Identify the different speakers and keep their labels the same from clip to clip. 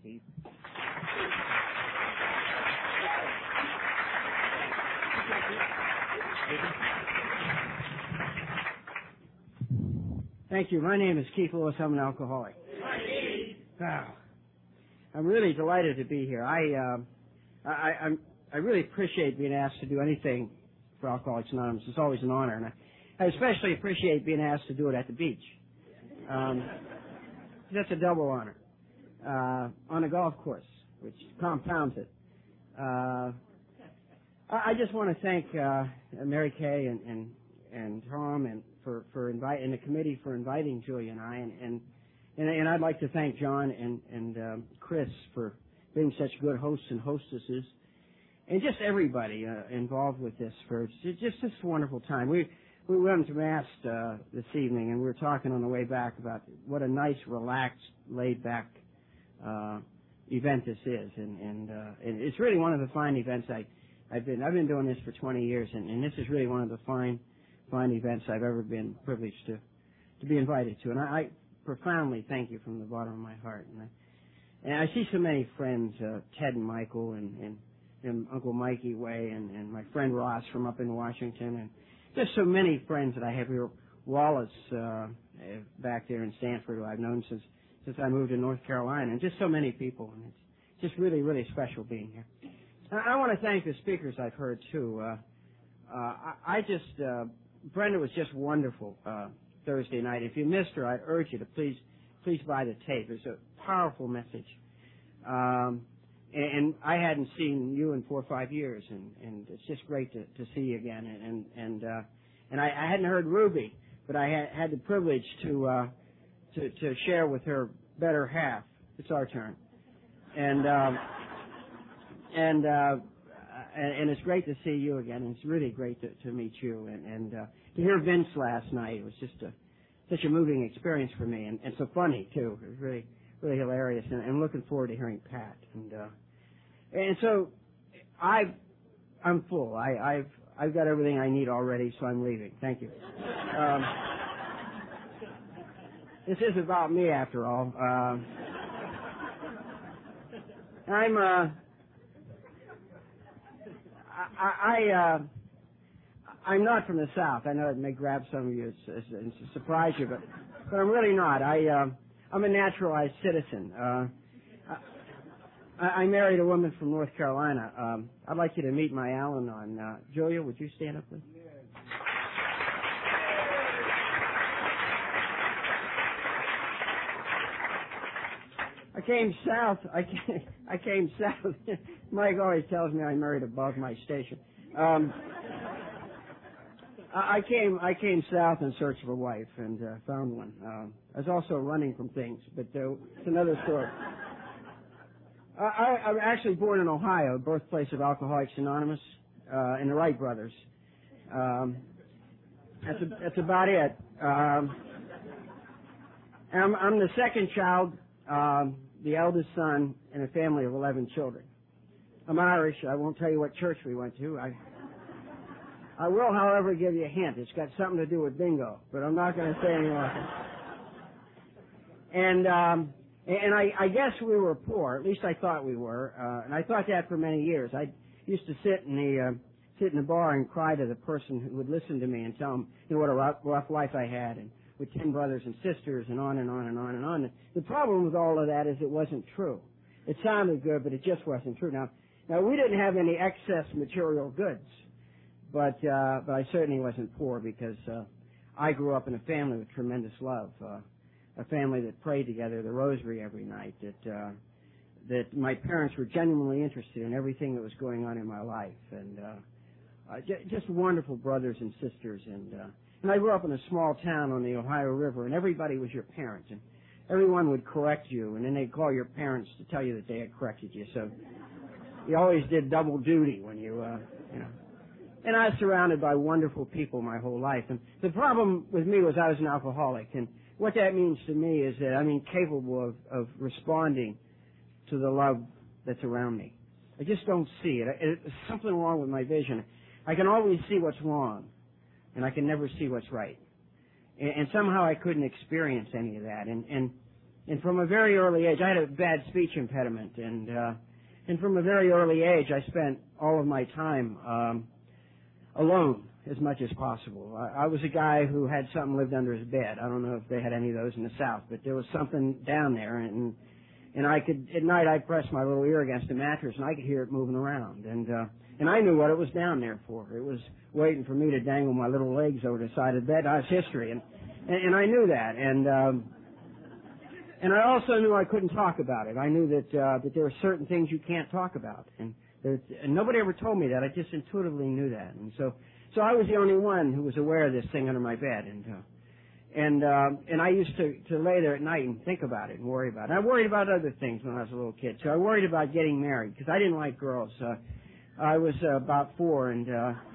Speaker 1: Keith.
Speaker 2: Thank you. My name is Keith Lewis. I'm an alcoholic. I'm really delighted to be here. I really appreciate being asked to do anything for Alcoholics Anonymous. It's always an honor, and I especially appreciate being asked to do it at the beach. That's a double honor. On a golf course, which compounds it. I just want to thank Mary Kay and Tom and for inviting the committee for inviting Julia and I, and I'd like to thank John and Chris for being such good hosts and hostesses, and just everybody involved with this for just this wonderful time. We went to Mass this evening, and we were talking on the way back about what a nice, relaxed, laid-back event this is, and it's really one of the fine events I've been doing this for 20 years, and this is really one of the fine events I've ever been privileged to be invited to, and I profoundly thank you from the bottom of my heart. And I see so many friends, Ted and Michael, and Uncle Mikey Way, and my friend Ross from up in Washington, and just so many friends that I have here. Wallace back there in Stanford, who I've known since I moved to North Carolina, and just so many people, and it's just really, really special being here. I want to thank the speakers I've heard too. Brenda was just wonderful Thursday night. If you missed her, I urge you to please buy the tape. It's a powerful message. And I hadn't seen you in 4 or 5 years, and it's just great to see you again. And I hadn't heard Ruby, but I had the privilege to share with her better half. It's our turn, and it's great to see you again. And it's really great to meet you, and to hear Vince last night. It was just such a moving experience for me, and so funny too. It was really, really hilarious, and I'm looking forward to hearing Pat. And so I'm full. I've got everything I need already, so I'm leaving. Thank you. This is about me, after all. I'm not from the South. I know it may grab some of you and surprise you, but I'm really not. I'm a naturalized citizen. I married a woman from North Carolina. I'd like you to meet my Al-Anon. Julia, would you stand up, please? I came south. I came south. Mike always tells me I married above my station. I came south in search of a wife and found one. I was also running from things, but it's another story. I'm actually born in Ohio, birthplace of Alcoholics Anonymous, and the Wright brothers. That's about it. I'm the second child, the eldest son, in a family of 11 children. I'm Irish. I won't tell you what church we went to. I will, however, give you a hint. It's got something to do with bingo, but I'm not going to say any more. And I guess we were poor. At least I thought we were, and I thought that for many years. I used to sit in the bar and cry to the person who would listen to me and tell him, what a rough life I had, and with 10 brothers and sisters, and on and on and on and on. The problem with all of that is it wasn't true. It sounded good, but it just wasn't true. Now we didn't have any excess material goods, but I certainly wasn't poor because I grew up in a family with tremendous love, a family that prayed together the rosary every night, that my parents were genuinely interested in everything that was going on in my life, and just wonderful brothers and sisters. And I grew up in a small town on the Ohio River, and everybody was your parent, and everyone would correct you, and then they'd call your parents to tell you that they had corrected you. So you always did double duty when you. And I was surrounded by wonderful people my whole life. And the problem with me was I was an alcoholic, and what that means to me is that I'm incapable of responding to the love that's around me. I just don't see it. There's something wrong with my vision. I can always see what's wrong, and I can never see what's right. And somehow I couldn't experience any of that. And And from a very early age, I had a bad speech impediment, and from a very early age, I spent all of my time alone as much as possible. I was a guy who had something lived under his bed. I don't know if they had any of those in the South, but there was something down there, and I could, at night, I'd press my little ear against the mattress, and I could hear it moving around, and I knew what it was down there for. It was waiting for me to dangle my little legs over the side of the bed. I was history, and I knew that, and I also knew I couldn't talk about it. I knew that there were certain things you can't talk about, and nobody ever told me that. I just intuitively knew that, and so I was the only one who was aware of this thing under my bed, and I used to lay there at night and think about it and worry about it. I worried about other things when I was a little kid. So I worried about getting married because I didn't like girls. I was about 4, and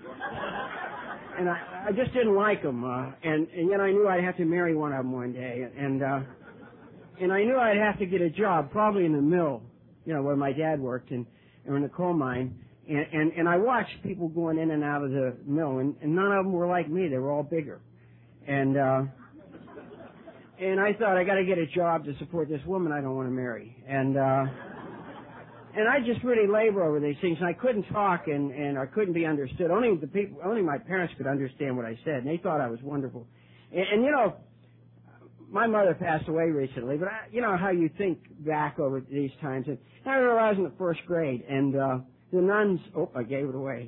Speaker 2: I just didn't like them, and yet I knew I'd have to marry one of them one day, and I knew I'd have to get a job, probably in the mill, where my dad worked, or in the coal mine. And I watched people going in and out of the mill, and none of them were like me. They were all bigger. And I thought, I got to get a job to support this woman I don't want to marry. And I just really labor over these things. And I couldn't talk, and I couldn't be understood. Only my parents could understand what I said, and they thought I was wonderful. And my mother passed away recently, but you know how you think back over these times. And I remember I was in the first grade, and the nuns, I gave it away.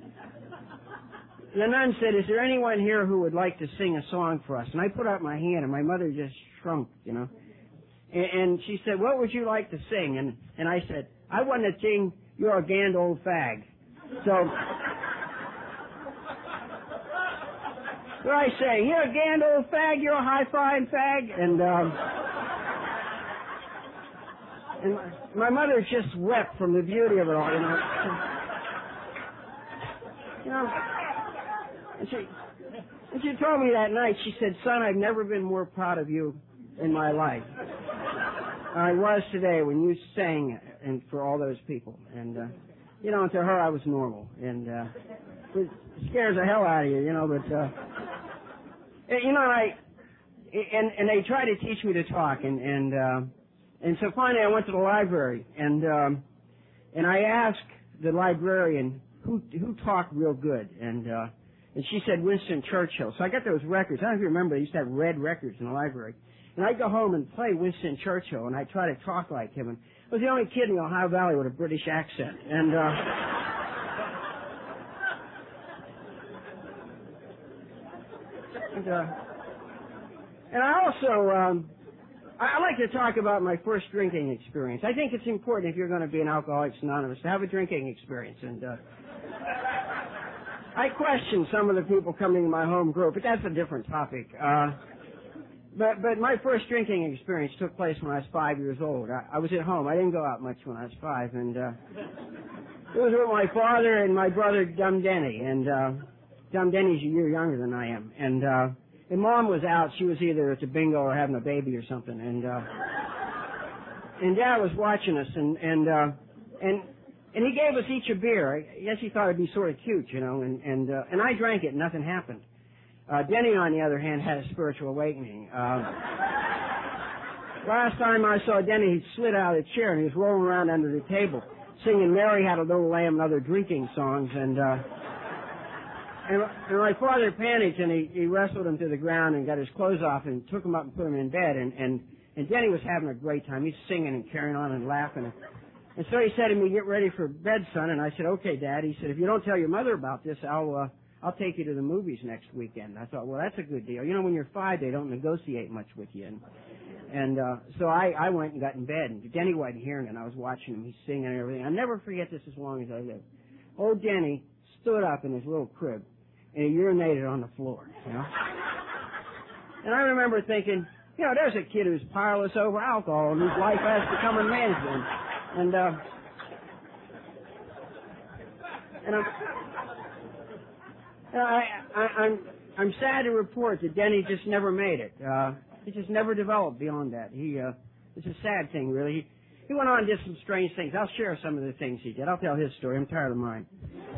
Speaker 2: The nun said, "Is there anyone here who would like to sing a song for us?" And I put out my hand, and my mother just shrunk, And she said, "What would you like to sing?" And I said, "I want to sing You're a Gand Old Fag." So I sang, "You're a Gand Old Fag, you're a high-flying fag," and my mother just wept from the beauty of it all, And she told me that night, she said, "Son, I've never been more proud of you in my life. I was today when you sang and for all those people." And, and to her I was normal. And it scares the hell out of you, but, and they tried to teach me to talk. And so finally I went to the library, and I asked the librarian who talked real good, and she said Winston Churchill. So I got those records. I don't know if you remember, they used to have red records in the library. And I'd go home and play Winston Churchill, and I'd try to talk like him. And I was the only kid in the Ohio Valley with a British accent. And I also I like to talk about my first drinking experience. I think it's important if you're going to be an Alcoholics Anonymous to have a drinking experience. And I question some of the people coming to my home group, but that's a different topic. But my first drinking experience took place when I was 5 years old. I was at home. I didn't go out much when I was 5, and it was with my father and my brother Dum Denny. And Dum Denny's a year younger than I am. And Mom was out. She was either at the bingo or having a baby or something. And Dad was watching us, and he gave us each a beer. I guess he thought it'd be sort of cute, and I drank it and nothing happened. Denny, on the other hand, had a spiritual awakening. Last time I saw Denny, he slid out of the chair and he was rolling around under the table, singing "Mary Had a Little Lamb" and other drinking songs. And my father panicked, and he wrestled him to the ground and got his clothes off and took him up and put him in bed. And Denny was having a great time. He's singing and carrying on and laughing. And so he said to me, "Get ready for bed, son." And I said, "Okay, Dad." He said, "If you don't tell your mother about this, I'll take you to the movies next weekend." I thought, well, that's a good deal. When you're 5, they don't negotiate much with you. And so I went and got in bed, and Denny wasn't hearing it, and I was watching him. He's singing and everything. I'll never forget this as long as I live. Old Denny stood up in his little crib, and he urinated on the floor, And I remember thinking, there's a kid who's powerless over alcohol and whose life has become unmanageable. I'm sad to report that Denny just never made it. He just never developed beyond that. It's a sad thing, really. He went on and did some strange things. I'll share some of the things he did. I'll tell his story. I'm tired of mine.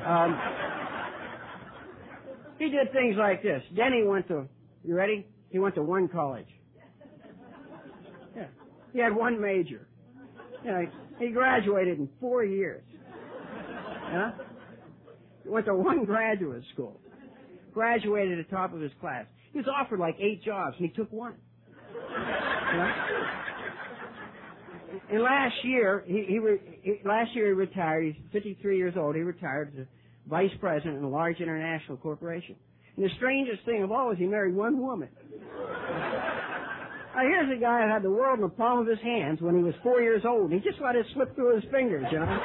Speaker 2: He did things like this. Denny went to, you ready? He went to one college. Yeah. He had one major. You know, he graduated in 4 years. Huh? He went to one graduate school. Graduated at the top of his class. He was offered like 8 jobs, and he took one. You know? And last year, he retired. He's 53 years old. He retired as a vice president in a large international corporation. And the strangest thing of all is he married one woman. Now, here's a guy that had the world in the palm of his hands when he was 4 years old. He just let it slip through his fingers, you know.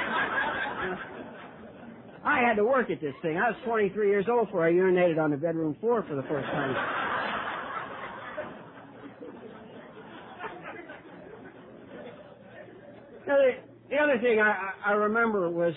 Speaker 2: I had to work at this thing. I was 23 years old before I urinated on the bedroom floor for the first time. Now, the other thing I remember was,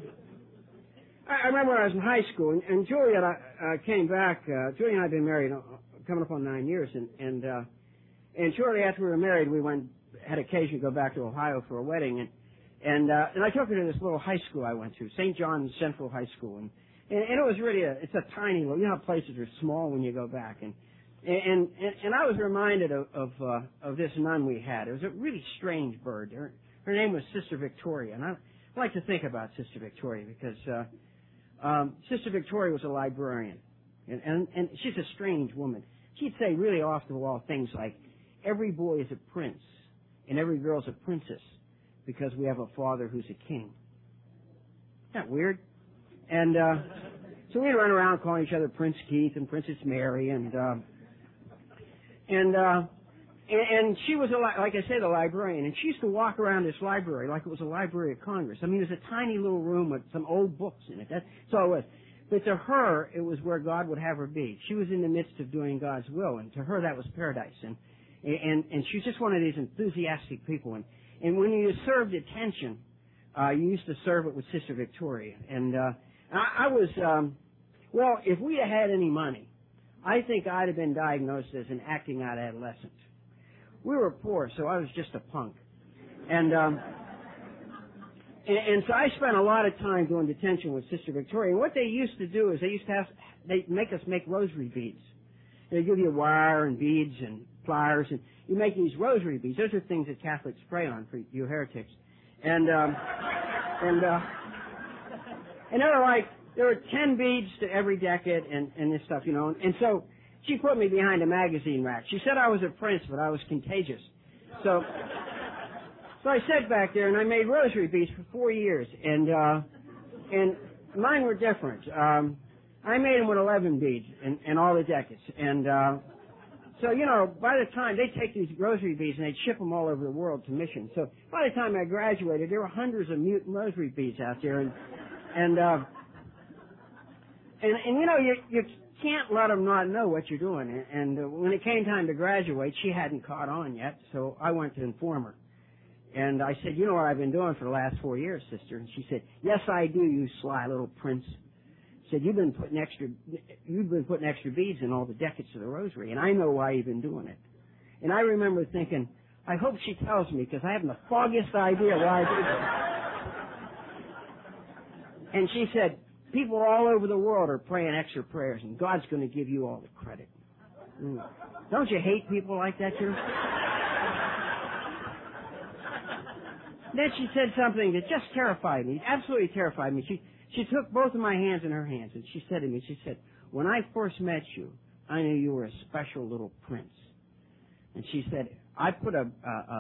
Speaker 2: I remember when I was in high school, and Julia and I came back. Julia and I had been married coming up on 9 years, and shortly after we were married, we had occasion to go back to Ohio for a wedding, and I took her to this little high school I went to, St. John's Central High School, and it was really it's a tiny little, you know how places are small when you go back, and I was reminded of this nun we had. It was a really strange bird. Her name was Sister Victoria, and I like to think about Sister Victoria because Sister Victoria was a librarian, and she's a strange woman. She'd say really off the wall things like, every boy is a prince and every girl's a princess because we have a father who's a king. Isn't that weird? And so we'd run around calling each other Prince Keith and Princess Mary, and she was, like I say, the librarian, and she used to walk around this library like it was a Library of Congress. I mean, it was a tiny little room with some old books in it. That's all it was. But to her, it was where God would have her be. She was in the midst of doing God's will, and to her, that was paradise. And she's just one of these enthusiastic people. And when you served attention, you used to serve it with Sister Victoria. And I was, well, if we had any money, I think I'd have been diagnosed as an acting out adolescent. We were poor, so I was just a punk. And so I spent a lot of time doing detention with Sister Victoria. And what they used to do is they'd make us make rosary beads. They give you wire and beads and pliers, and you make these rosary beads. Those are things that Catholics pray on for you heretics. And there were 10 beads to every decade and this stuff, you know. And so she put me behind a magazine rack. She said I was a prince, but I was contagious. So I sat back there and I made rosary beads for 4 years, and mine were different. I made them with 11 beads in all the decades, and so you know, by the time they take these rosary beads and they'd ship them all over the world to missions. So by the time I graduated, there were hundreds of mutant rosary beads out there, and you know, you can't let them not know what you're doing. And when it came time to graduate, she hadn't caught on yet, so I went to inform her. And I said, you know what I've been doing for the last 4 years, sister? And she said, yes, I do, you sly little prince. She said, you've been putting extra beads in all the decades of the rosary, and I know why you've been doing it. And I remember thinking, I hope she tells me, because I haven't the foggiest idea why I did it. And she said, people all over the world are praying extra prayers, and God's going to give you all the credit. Don't you hate people like that, too? Then she said something that just terrified me, absolutely terrified me. She took both of my hands in her hands, and she said to me, she said, when I first met you, I knew you were a special little prince. And she said, I put a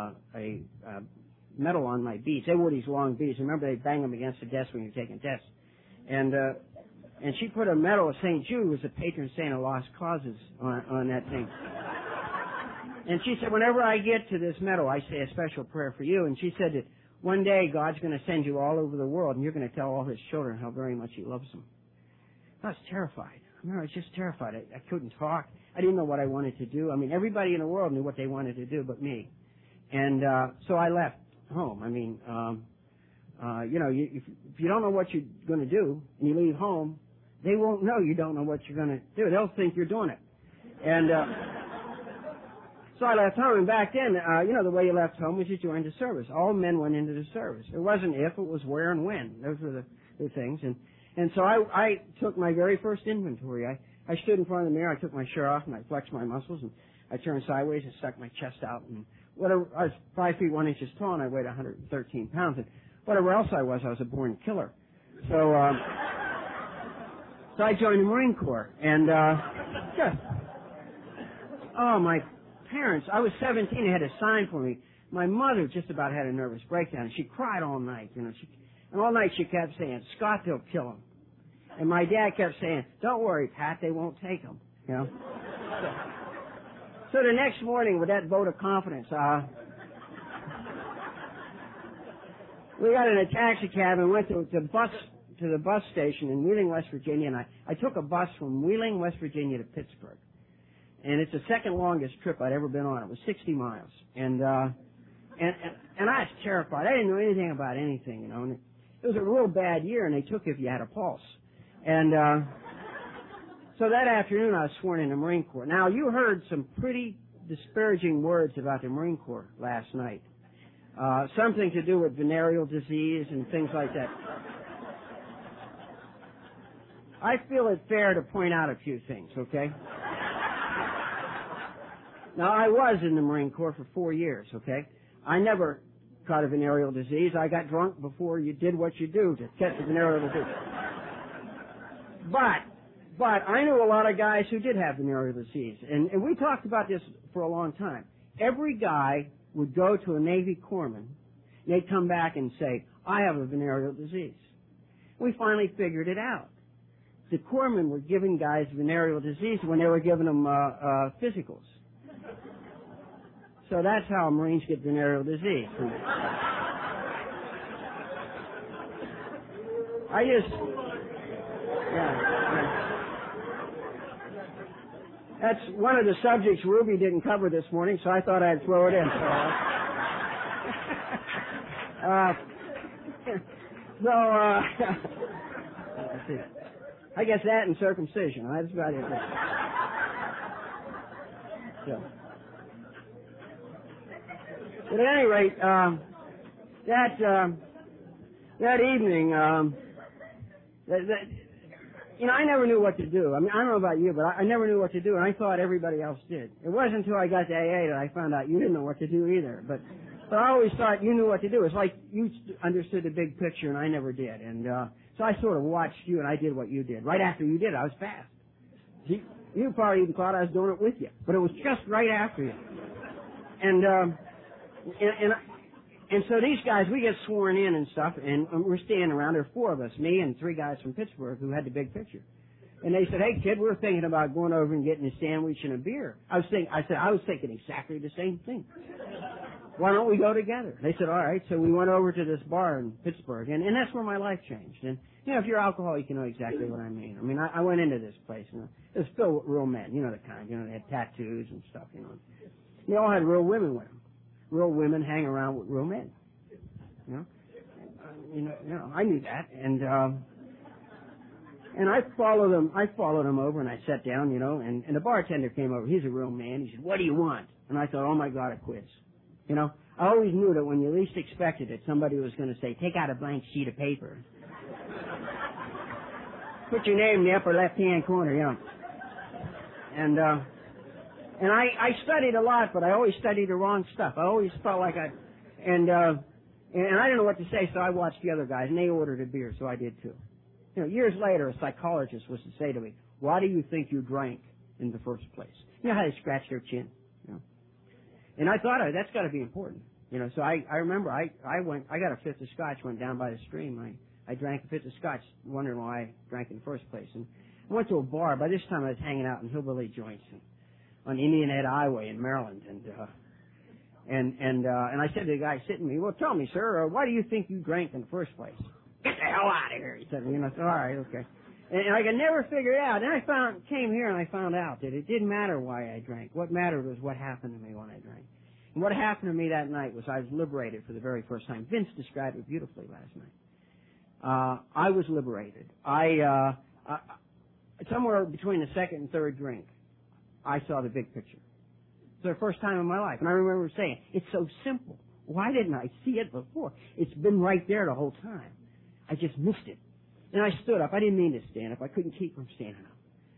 Speaker 2: medal on my beads. They wore these long beads. Remember, they bang them against the desk when you're taking tests. And she put a medal of St. Jude, who was the patron saint of lost causes, on that thing. And she said, whenever I get to this medal, I say a special prayer for you. And she said that one day God's going to send you all over the world, and you're going to tell all his children how very much he loves them. I was terrified. I was just terrified. I couldn't talk. I didn't know what I wanted to do. I mean, everybody in the world knew what they wanted to do but me. And so I left home. I mean, you know, if you don't know what you're going to do and you leave home, they won't know you don't know what you're going to do. They'll think you're doing it. And so I left home, and back then, you know, the way you left home was you joined the service. All men went into the service. It wasn't if, it was where and when. Those were the things. And so I took my very first inventory. I stood in front of the mirror, I took my shirt off, and I flexed my muscles, and I turned sideways and stuck my chest out and whatever, I was 5 feet 1 inches tall, and I weighed 113 pounds. And whatever else I was a born killer. So I joined the Marine Corps, and my parents, I was 17, they had a sign for me. My mother just about had a nervous breakdown. She cried all night, and all night she kept saying, "Scott, they'll kill him." And my dad kept saying, "Don't worry, Pat, they won't take him." So the next morning, with that vote of confidence, we got in a taxi cab and went to the bus station in Wheeling, West Virginia, and I took a bus from Wheeling, West Virginia to Pittsburgh. And it's the second longest trip I'd ever been on. It was 60 miles. And I was terrified. I didn't know anything about anything, and it was a real bad year, and they took if you had a pulse. And so that afternoon I was sworn in the Marine Corps. Now, you heard some pretty disparaging words about the Marine Corps last night. Something to do with venereal disease and things like that. I feel it fair to point out a few things, okay? Now, I was in the Marine Corps for 4 years, okay? I never caught a venereal disease. I got drunk before you did what you do to catch a venereal disease. But I knew a lot of guys who did have venereal disease, and we talked about this for a long time. Every guy would go to a Navy corpsman, and they'd come back and say, "I have a venereal disease." We finally figured it out. The corpsmen were giving guys venereal disease when they were giving them physicals. So that's how Marines get venereal disease. That's one of the subjects Ruby didn't cover this morning, so I thought I'd throw it in. Let's see. I guess that and circumcision. That's about it. So. But at any rate, that evening, I never knew what to do. I mean, I don't know about you, but I never knew what to do, and I thought everybody else did. It wasn't until I got to AA that I found out you didn't know what to do either. But I always thought you knew what to do. It's like you understood the big picture, and I never did. And so I sort of watched you, and I did what you did. Right after you did, I was fast. You probably even thought I was doing it with you, but it was just right after you. And so these guys, we get sworn in and stuff, and we're standing around. There are 4 of us, me and 3 guys from Pittsburgh who had the big picture. And they said, "Hey, kid, we're thinking about going over and getting a sandwich and a beer." I was thinking exactly the same thing. Why don't we go together? They said, "All right." So we went over to this bar in Pittsburgh, and that's where my life changed. And, if you're alcoholic, you know exactly what I mean. I mean, I went into this place, and it was filled with real men, the kind, they had tattoos and stuff, They all had real women with them. Real women hang around with real men. I knew that, and I followed them over, and I sat down, and the bartender came over. He's a real man. He said, "What do you want?" And I thought, "Oh my God, a quiz." I always knew that when you least expected it, somebody was going to say, "Take out a blank sheet of paper. Put your name in the upper left-hand corner," And I studied a lot, but I always studied the wrong stuff. I always felt like and I didn't know what to say, so I watched the other guys, and they ordered a beer, so I did too. Years later, a psychologist was to say to me, "Why do you think you drank in the first place?" You know how they scratch their chin? And I thought, that's got to be important. So I remember I got a 5th of scotch, went down by the stream. I drank a 5th of scotch, wondering why I drank in the first place. And I went to a bar. By this time, I was hanging out in hillbilly joints on Indian Head Highway in Maryland, and I said to the guy sitting with me, "Well, tell me, sir, why do you think you drank in the first place?" "Get the hell out of here," he said. I said, "All right, okay." And I could never figure it out. Then I came here and I found out that it didn't matter why I drank. What mattered was what happened to me when I drank. And what happened to me that night was I was liberated for the very first time. Vince described it beautifully last night. I was liberated. Somewhere between the second and third drink, I saw the big picture. It's the first time in my life. And I remember saying, "It's so simple. Why didn't I see it before? It's been right there the whole time. I just missed it." And I stood up. I didn't mean to stand up. I couldn't keep from standing up.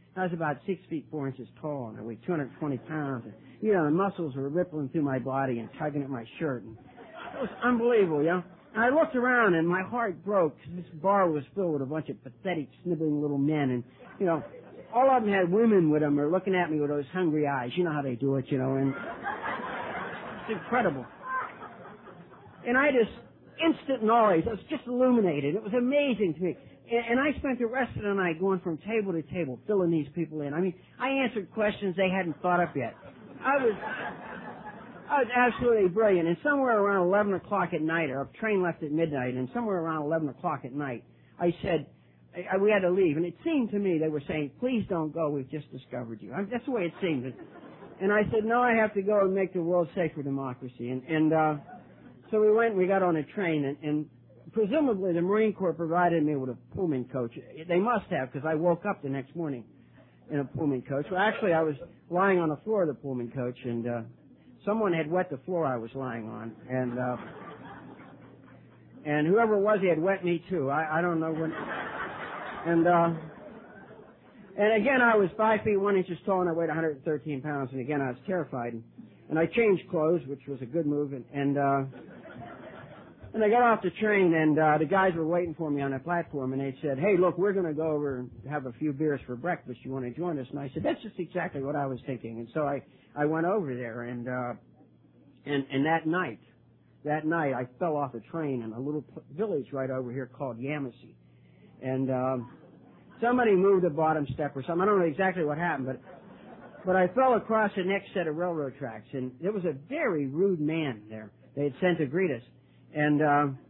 Speaker 2: I was about 6 feet 4 inches tall, and I weighed 220 pounds. And, you know, the muscles were rippling through my body and tugging at my shirt. And it was unbelievable, you know. And I looked around, and my heart broke because this bar was filled with a bunch of pathetic, sniveling little men. And, you know, all of them had women with them. They're looking at me with those hungry eyes. You know how they do it, you know. And it's incredible. And I just, instant knowledge. I was just illuminated. It was amazing to me. And I spent the rest of the night going from table to table, filling these people in. I mean, I answered questions they hadn't thought up yet. I was absolutely brilliant. And somewhere around 11 o'clock at night, our train left at midnight, and somewhere around 11 o'clock at night, I said, we had to leave. And it seemed to me they were saying, please don't go, we've just discovered you. That's the way it seemed. And I said, no, I have to go and make the world safe for democracy. So we went and we got on a train, and presumably the Marine Corps provided me with a Pullman coach. They must have, because I woke up the next morning in a Pullman coach. Well, actually, I was lying on the floor of the Pullman coach, and someone had wet the floor I was lying on, and whoever it was, he had wet me too. I don't know when. And again, I was 5 feet 1 inches tall, and I weighed 113 pounds. And again, I was terrified. And I changed clothes, which was a good move, and I got off the train, and the guys were waiting for me on the platform, and they said, hey, look, we're going to go over and have a few beers for breakfast. You want to join us? And I said, that's just exactly what I was thinking. And so I went over there, and that night I fell off a train in a little village right over here called Yamasee. And somebody moved a bottom step or something. I don't know exactly what happened, but I fell across the next set of railroad tracks, and there was a very rude man there they had sent to greet us. And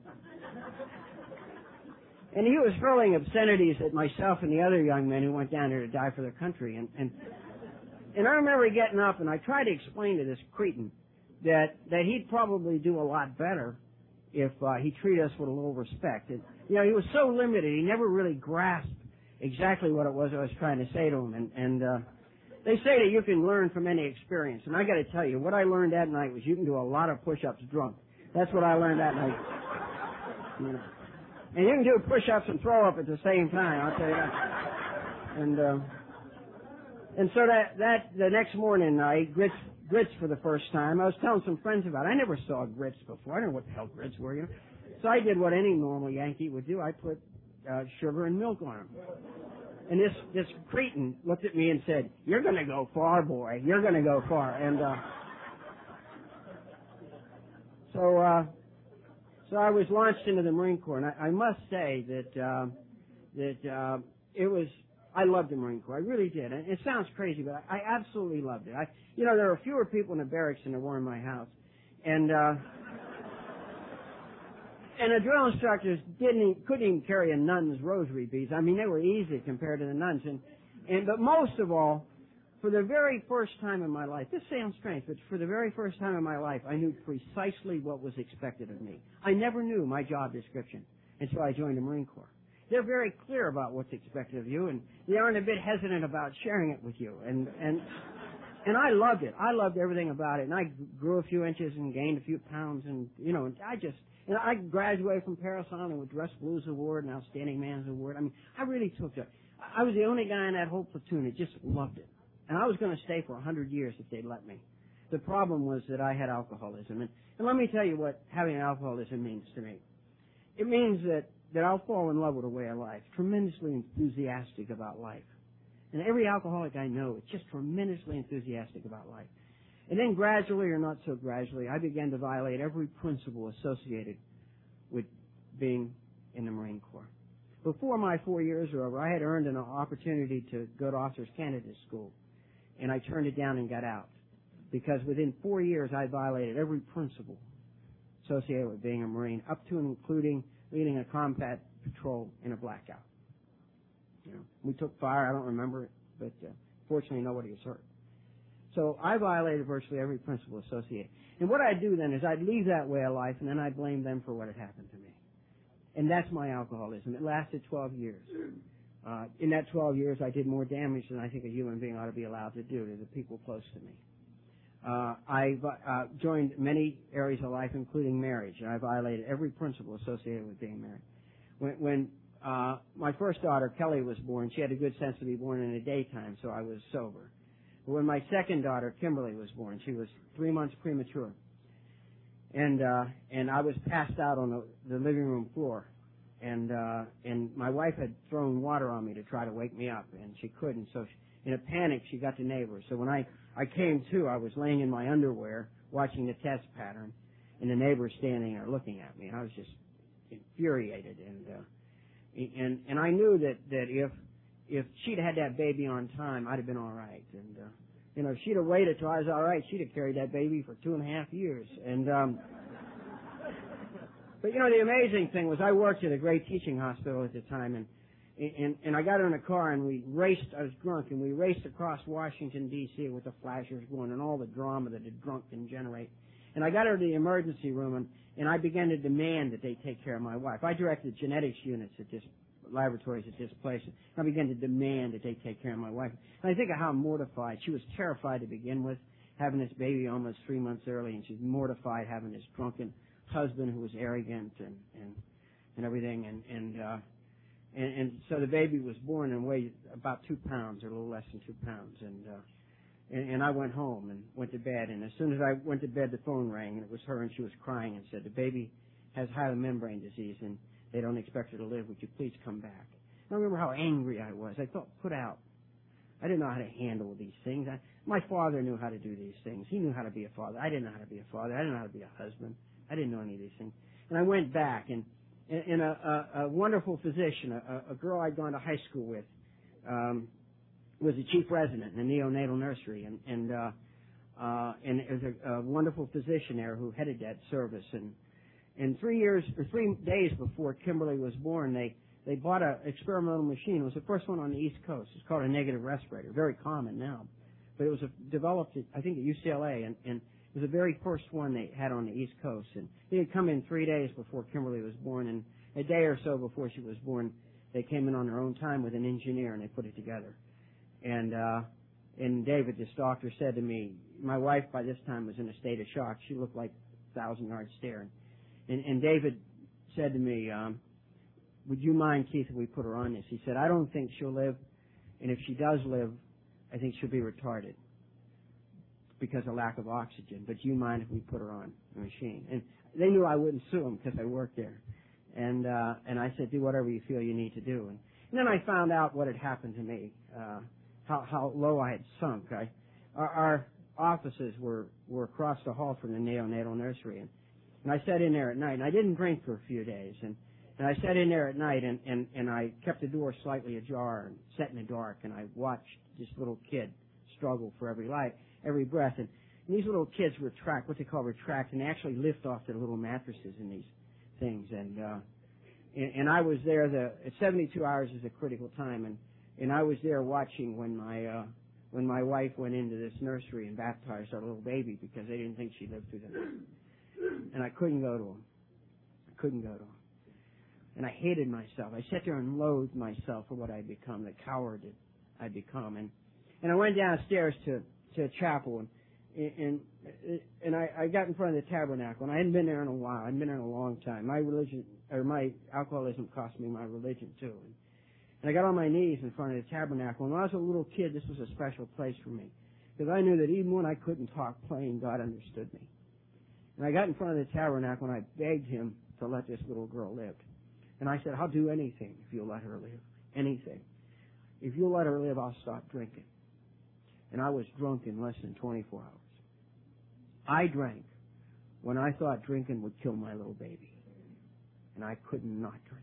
Speaker 2: he was hurling obscenities at myself and the other young men who went down there to die for their country. And I remember getting up, and I tried to explain to this cretin that he'd probably do a lot better if he treated us with a little respect. And, you know, he was so limited, he never really grasped exactly what it was I was trying to say to him. And they say that you can learn from any experience. And I got to tell you, what I learned that night was you can do a lot of push-ups drunk. That's what I learned that night. You know. And you can do push-ups and throw up at the same time, I'll tell you that. And so that the next morning I ate grits for the first time. I was telling some friends about it. I never saw grits before. I didn't know what the hell grits were, you know. So I did what any normal Yankee would do. I put sugar and milk on them. And this cretin looked at me and said, you're going to go far, boy. You're going to go far. And So I was launched into the Marine Corps, and I must say that it was. I loved the Marine Corps. I really did. And it sounds crazy, but I absolutely loved it. There were fewer people in the barracks than there were in my house, and the drill instructors couldn't even carry a nun's rosary beads. I mean, they were easy compared to the nuns, but most of all, for the very first time in my life, this sounds strange, but for the very first time in my life, I knew precisely what was expected of me. I never knew my job description until I joined the Marine Corps. They're very clear about what's expected of you, and they aren't a bit hesitant about sharing it with you. And I loved it. I loved everything about it. And I grew a few inches and gained a few pounds, and I graduated from Paris Island with Dress Blues Award and Outstanding Man's Award. I mean, I really took it. I was the only guy in that whole platoon that just loved it. And I was going to stay for 100 years if they'd let me. The problem was that I had alcoholism. And let me tell you what having alcoholism means to me. It means that I'll fall in love with a way of life, tremendously enthusiastic about life. And every alcoholic I know is just tremendously enthusiastic about life. And then gradually, or not so gradually, I began to violate every principle associated with being in the Marine Corps. Before my 4 years were over, I had earned an opportunity to go to Officers Candidate School. And I turned it down and got out. Because within 4 years, I violated every principle associated with being a Marine, up to and including leading a combat patrol in a blackout. You know, we took fire. I don't remember it, but fortunately, nobody was hurt. So I violated virtually every principle associated. And what I'd do then is I'd leave that way of life, and then I'd blame them for what had happened to me. And that's my alcoholism. It lasted 12 years. In that 12 years, I did more damage than I think a human being ought to be allowed to do to the people close to me. I joined many areas of life, including marriage, and I violated every principle associated with being married. When my first daughter, Kelly, was born. She had a good sense to be born in the daytime, so I was sober. But when my second daughter, Kimberly, was born, she was 3 months premature. And I was passed out on the living room floor. And my wife had thrown water on me to try to wake me up, and she couldn't. So in a panic, she got the neighbors. So when I came to, I was laying in my underwear watching the test pattern, and the neighbors standing there looking at me. And I was just infuriated. And I knew that if she'd had that baby on time, I'd have been all right. And if she'd have waited till I was all right, she'd have carried that baby for 2.5 years. And but the amazing thing was I worked at a great teaching hospital at the time, and I got in a car and we raced. I was drunk, and we raced across Washington D.C. with the flashers going and all the drama that a drunk can generate. And I got her to the emergency room, and I began to demand that they take care of my wife. I directed genetics units at this laboratories at this place. And I began to demand that they take care of my wife. And I think of how mortified. She was terrified to begin with, having this baby almost 3 months early, and she's mortified having this drunken husband who was arrogant and everything. And so the baby was born and weighed about 2 pounds, or a little less than 2 pounds. And I went home and went to bed. And as soon as I went to bed, the phone rang, and it was her, and she was crying and said, "The baby has hyoid disease, and they don't expect her to live. Would you please come back?" And I remember how angry I was. I felt put out. I didn't know how to handle these things. My father knew how to do these things. He knew how to be a father. I didn't know how to be a father. I didn't know how to be a husband. I didn't know any of these things. And I went back, and a wonderful physician, a girl I'd gone to high school with, was a chief resident in a neonatal nursery, and it was a wonderful physician there who headed that service. And 3 days before Kimberly was born, they bought an experimental machine. It was the first one on the East Coast. It's called a negative respirator, very common now. But it was developed, I think, at UCLA, and it was the very first one they had on the East Coast. And it had come in 3 days before Kimberly was born, and a day or so before she was born, they came in on their own time with an engineer, and they put it together. And David, this doctor, said to me, my wife by this time was in a state of shock. She looked like 1,000-yard stare. And David said to me, "Would you mind, Keith, if we put her on this?" He said, "I don't think she'll live, and if she does live, I think she'll be retarded because of lack of oxygen. But do you mind if we put her on the machine?" And they knew I wouldn't sue them because I worked there. And I said, "Do whatever you feel you need to do." And then I found out what had happened to me, how low I had sunk. Our offices were across the hall from the neonatal nursery, and I sat in there at night, and I didn't drink for a few days, and I sat in there at night, and I kept the door slightly ajar and sat in the dark, and I watched this little kid struggle for every breath, and these little kids what they call retract, and they actually lift off their little mattresses in these things, and I was there. 72 hours is a critical time, and I was there watching when my wife went into this nursery and baptized our little baby because they didn't think she'd live through the night. And I couldn't go to them. And I hated myself. I sat there and loathed myself for what I'd become, the coward that I'd become. And I went downstairs to a chapel, and I got in front of the tabernacle, and I hadn't been there in a while. I hadn't been there in a long time. My alcoholism cost me my religion too. And I got on my knees in front of the tabernacle. And when I was a little kid, this was a special place for me because I knew that even when I couldn't talk plain, God understood me. And I got in front of the tabernacle, and I begged him to let this little girl live. And I said, "I'll do anything if you'll let her live. Anything. If you'll let her live, I'll stop drinking." And I was drunk in less than 24 hours. I drank when I thought drinking would kill my little baby. And I could not drink.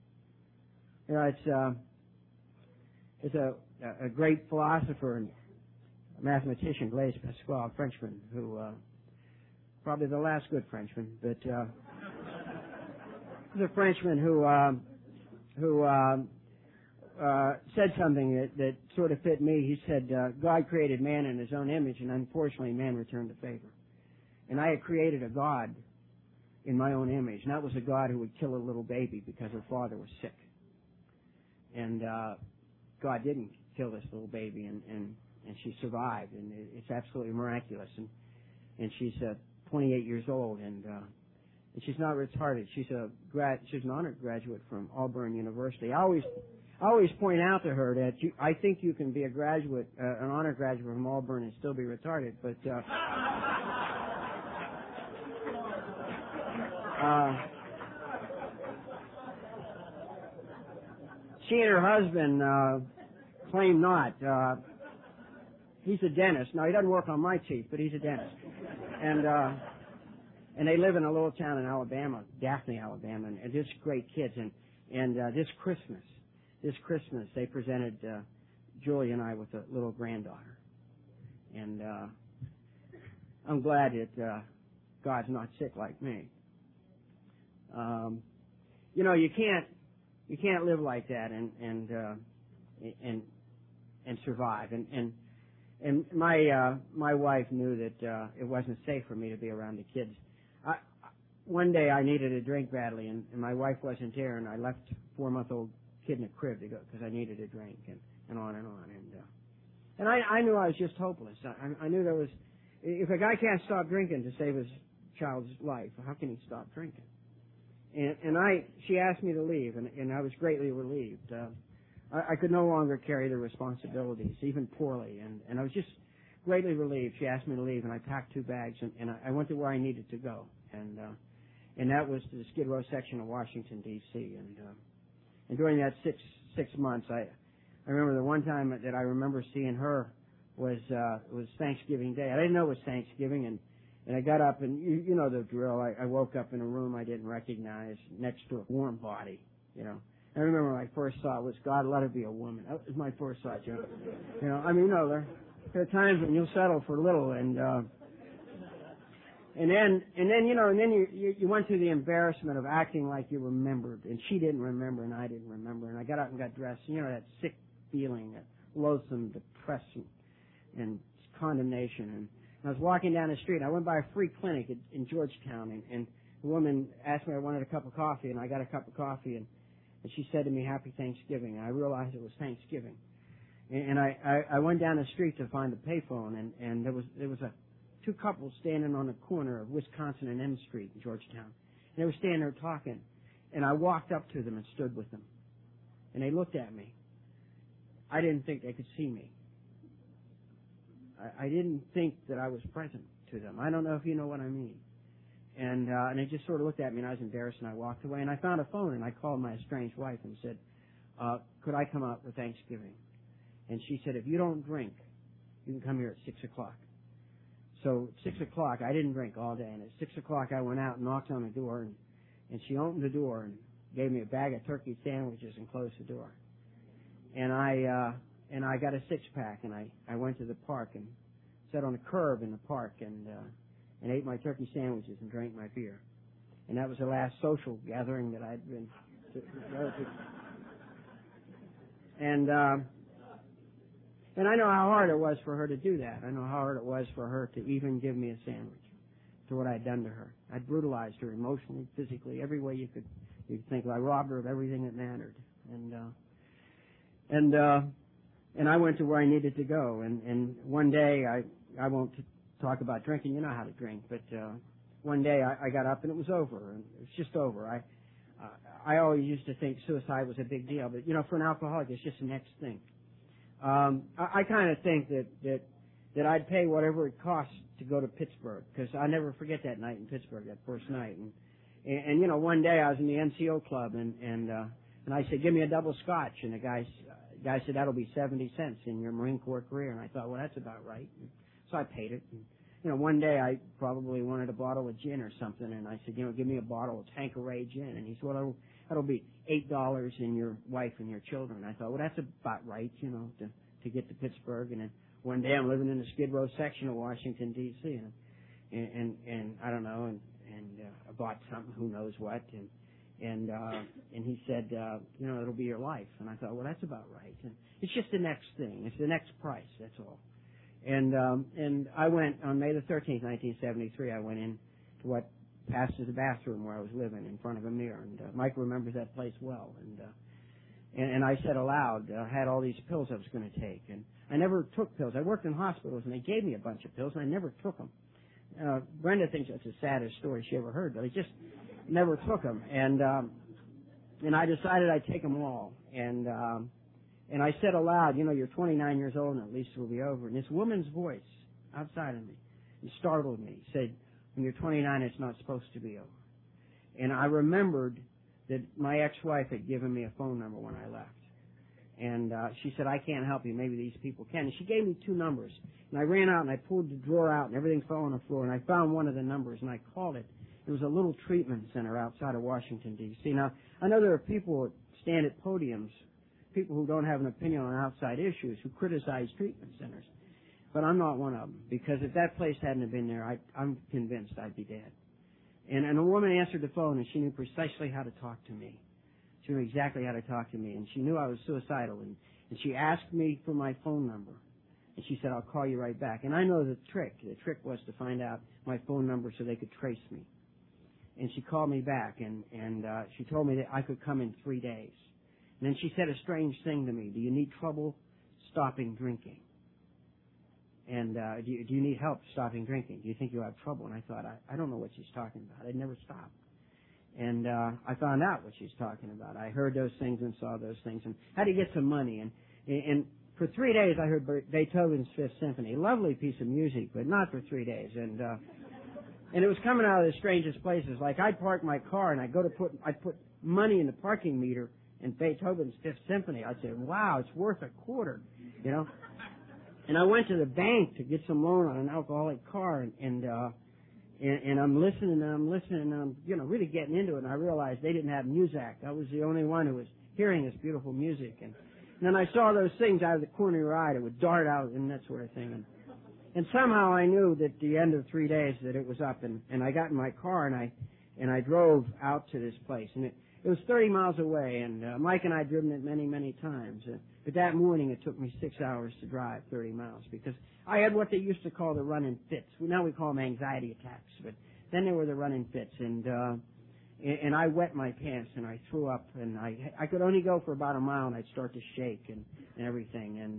Speaker 2: You know, it's a great philosopher and mathematician, Blaise Pascal, a Frenchman, who probably the last good Frenchman, but he's a Frenchman who said something that sort of fit me. He said, God created man in his own image, and unfortunately man returned the favor. And I had created a God in my own image, and that was a God who would kill a little baby because her father was sick. And God didn't kill this little baby, and she survived, and it's absolutely miraculous. And she's 28 years old, and she's not retarded. She's an honor graduate from Auburn University. I always point out to her that I think you can be a graduate, an honor graduate from Auburn and still be retarded, but she and her husband claim not. He's a dentist. Now, he doesn't work on my teeth, but he's a dentist. And they live in a little town in Alabama, Daphne, Alabama, and just great kids. And this Christmas, they presented Julie and I with a little granddaughter. And I'm glad that God's not sick like me. You can't live like that and survive. And my wife knew that it wasn't safe for me to be around the kids. One day I needed a drink badly, and my wife wasn't there, and I left a 4-month-old kid in a crib to go because I needed a drink, and on and on. And I knew I was just hopeless. I knew there was, if a guy can't stop drinking to save his child's life, how can he stop drinking? And she asked me to leave, and I was greatly relieved. I could no longer carry the responsibilities, even poorly, and I was just greatly relieved. She asked me to leave, and I packed 2 bags, and I went to where I needed to go, and that was to the Skid Row section of Washington D.C. And during that six months, I remember the one time that I remember seeing her was Thanksgiving Day. I didn't know it was Thanksgiving, and I got up, and you know the drill. I woke up in a room I didn't recognize next to a warm body, I remember my first thought was, God, let her be a woman. That was my first thought, there are times when you'll settle for little, and then you went through the embarrassment of acting like you remembered, and she didn't remember, and I didn't remember, and I got up and got dressed, that sick feeling, that loathsome depression and condemnation, and I was walking down the street. I went by a free clinic in Georgetown, and the woman asked me if I wanted a cup of coffee, and I got a cup of coffee, and she said to me, Happy Thanksgiving. And I realized it was Thanksgiving. And I went down the street to find a payphone, and there was 2 couples standing on the corner of Wisconsin and M Street in Georgetown. And they were standing there talking. And I walked up to them and stood with them. And they looked at me. I didn't think they could see me. I didn't think that I was present to them. I don't know if you know what I mean. And they just sort of looked at me, and I was embarrassed, and I walked away. And I found a phone, and I called my estranged wife and said, could I come out for Thanksgiving? And she said, if you don't drink, you can come here at 6 o'clock. So at 6 o'clock, I didn't drink all day. And at 6 o'clock, I went out and knocked on the door, and she opened the door and gave me a bag of turkey sandwiches and closed the door. And I got a 6-pack, and I went to the park and sat on the curb in the park and ate my turkey sandwiches and drank my beer. And that was the last social gathering that I'd been to go to. And I know how hard it was for her to do that. I know how hard it was for her to even give me a sandwich to what I'd done to her. I'd brutalized her emotionally, physically, every way you could think. I robbed her of everything that mattered. And I went to where I needed to go. And one day, I won't talk about drinking. You know how to drink. But one day I got up and it was over. And it was just over. I always used to think suicide was a big deal. But, for an alcoholic, it's just the next thing. I kind of think that I'd pay whatever it costs to go to Pittsburgh, because I never forget that night in Pittsburgh, that first night. And one day I was in the NCO club, and I said, give me a double scotch. And the guy said, that'll be 70 cents in your Marine Corps career. And I thought, well, that's about right. And so I paid it. And, one day I probably wanted a bottle of gin or something, and I said, give me a bottle of Tanqueray gin. And he said, well, that'll be $8 in your wife and your children. I thought, well, that's about right, to get to Pittsburgh. And then one day I'm living in the Skid Row section of Washington, D.C., and I don't know, and I bought something, who knows what, and he said, it'll be your life. And I thought, well, that's about right. And it's just the next thing. It's the next price, that's all. And I went on May the 13th, 1973, I went in to what passed as a bathroom where I was living in front of a mirror. And Mike remembers that place well. And I said aloud, I had all these pills I was going to take. And I never took pills. I worked in hospitals, and they gave me a bunch of pills, and I never took them. Brenda thinks that's the saddest story she ever heard, but I just never took them. And I decided I'd take them all. And I said aloud, you're 29 years old and at least it will be over. And this woman's voice outside of me, it startled me, said, when you're 29, it's not supposed to be over. And I remembered that my ex-wife had given me a phone number when I left. And she said, I can't help you. Maybe these people can. And she gave me 2 numbers. And I ran out and I pulled the drawer out and everything fell on the floor. And I found one of the numbers and I called it. It was a little treatment center outside of Washington, D.C. Now, I know there are people that stand at podiums, people who don't have an opinion on outside issues, who criticize treatment centers. But I'm not one of them, because if that place hadn't have been there, I'm convinced I'd be dead. And a woman answered the phone, and she knew precisely how to talk to me. She knew exactly how to talk to me, and she knew I was suicidal, and she asked me for my phone number, and she said, I'll call you right back. And I know the trick. The trick was to find out my phone number so they could trace me. And she called me back, and she told me that I could come in 3 days. And then she said a strange thing to me. Do you need trouble stopping drinking? And do you need help stopping drinking? Do you think you'll have trouble? And I thought, I don't know what she's talking about. I'd never stopped. And I found out what she's talking about. I heard those things and saw those things and had to get some money. And for 3 days I heard Beethoven's Fifth Symphony. Lovely piece of music, but not for 3 days. And it was coming out of the strangest places. Like I'd park my car and I'd put money in the parking meter and Beethoven's Fifth Symphony. I'd say, wow, it's worth $0.25, And I went to the bank to get some loan on an alcoholic car, and I'm listening and I'm really getting into it. And I realized they didn't have Muzak. I was the only one who was hearing this beautiful music. And then I saw those things out of the corner of your eye that would dart out and that sort of thing. And somehow I knew that at the end of 3 days that it was up. And I got in my car and I drove out to this place. And it was 30 miles away. And Mike and I had driven it many, many times. But that morning it took me 6 hours to drive 30 miles because I had what they used to call the running fits. Now we call them anxiety attacks, but then they were the running fits. And I wet my pants and I threw up and I could only go for about a mile and I'd start to shake and everything. And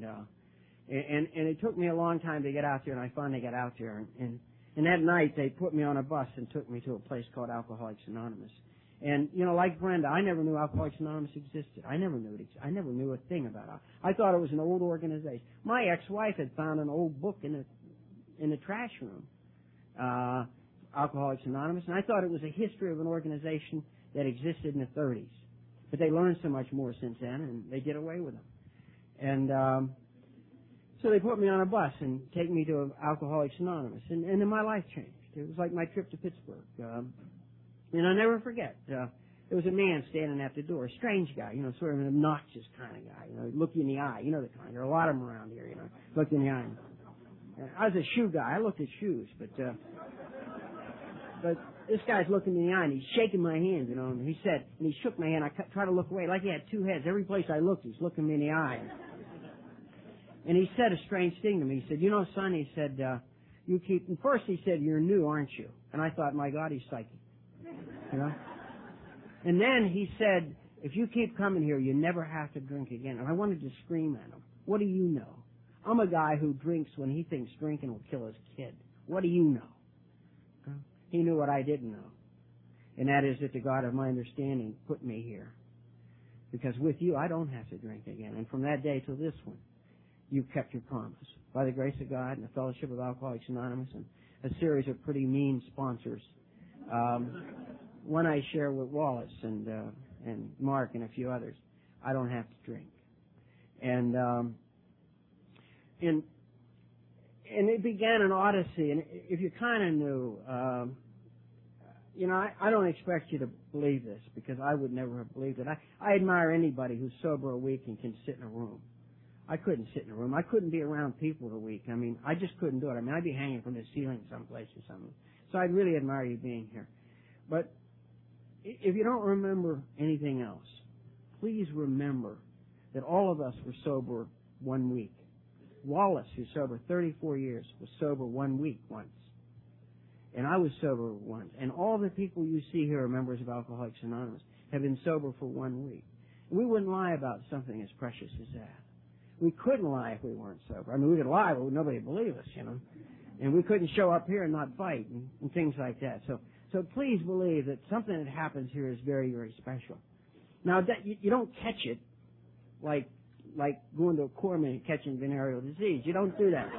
Speaker 2: it took me a long time to get out there, and I finally got out there. And that night they put me on a bus and took me to a place called Alcoholics Anonymous. And, like Brenda, I never knew Alcoholics Anonymous existed. I never knew it. I never knew a thing about it. I thought it was an old organization. My ex-wife had found an old book in the trash room, Alcoholics Anonymous, and I thought it was a history of an organization that existed in the 30s. But they learned so much more since then, and they did away with them. And so they put me on a bus and take me to Alcoholics Anonymous, and then my life changed. It was like my trip to Pittsburgh. And I'll never forget, there was a man standing at the door, a strange guy, sort of an obnoxious kind of guy, look you in the eye, the kind. There are a lot of them around here, look you in the eye. I was a shoe guy. I looked at shoes, but this guy's looking me in the eye and he's shaking my hand, and he said, and he shook my hand. I tried to look away like he had two heads. Every place I looked, he's looking me in the eye. And he said a strange thing to me. He said, son, he said, and first he said, you're new, aren't you? And I thought, my God, he's psychic. And then he said, if you keep coming here, you never have to drink again. And I wanted to scream at him. What do you know? I'm a guy who drinks when he thinks drinking will kill his kid. What do you know? He knew what I didn't know. And that is that the God of my understanding put me here. Because with you, I don't have to drink again. And from that day till this one, you've kept your promise. By the grace of God and the Fellowship of Alcoholics Anonymous and a series of pretty mean sponsors, one I share with Wallace and Mark and a few others, I don't have to drink. And it began an odyssey. And if you kind of knew, I don't expect you to believe this because I would never have believed it. I admire anybody who's sober a week and can sit in a room. I couldn't sit in a room. I couldn't be around people a week. I just couldn't do it. I'd be hanging from the ceiling someplace or something. So I'd really admire you being here. But if you don't remember anything else, please remember that all of us were sober 1 week. Wallace, who's sober 34 years, was sober 1 week once. And I was sober once. And all the people you see here are members of Alcoholics Anonymous have been sober for 1 week. And we wouldn't lie about something as precious as that. We couldn't lie if we weren't sober. We could lie, but nobody would believe us, and we couldn't show up here and not fight and things like that. So please believe that something that happens here is very, very special. Now, that you don't catch it like going to a corps meeting and catching venereal disease. You don't do that.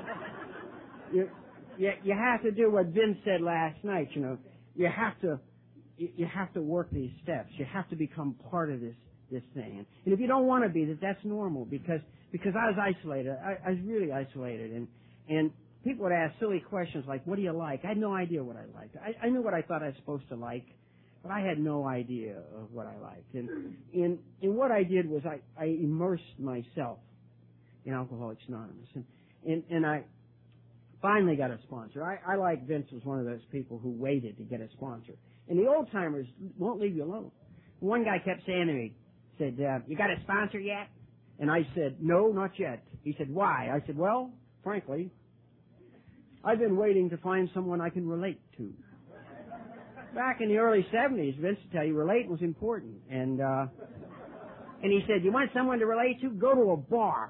Speaker 2: You have to do what Vince said last night. You have to work these steps. You have to become part of this thing. And if you don't want to be, that's normal because I was isolated. I was really isolated, and people would ask silly questions like, "What do you like?" I had no idea what I liked. I knew what I thought I was supposed to like, but I had no idea of what I liked. And what I did was I immersed myself in Alcoholics Anonymous, and I finally got a sponsor. I like Vince was one of those people who waited to get a sponsor. And the old timers won't leave you alone. One guy kept saying to me, said, "You got a sponsor yet?" And I said, "No, not yet." He said, "Why?" I said, "Well, frankly, I've been waiting to find someone I can relate to." Back in the early 70s, Vince would tell you relating was important. And he said, "You want someone to relate to? Go to a bar."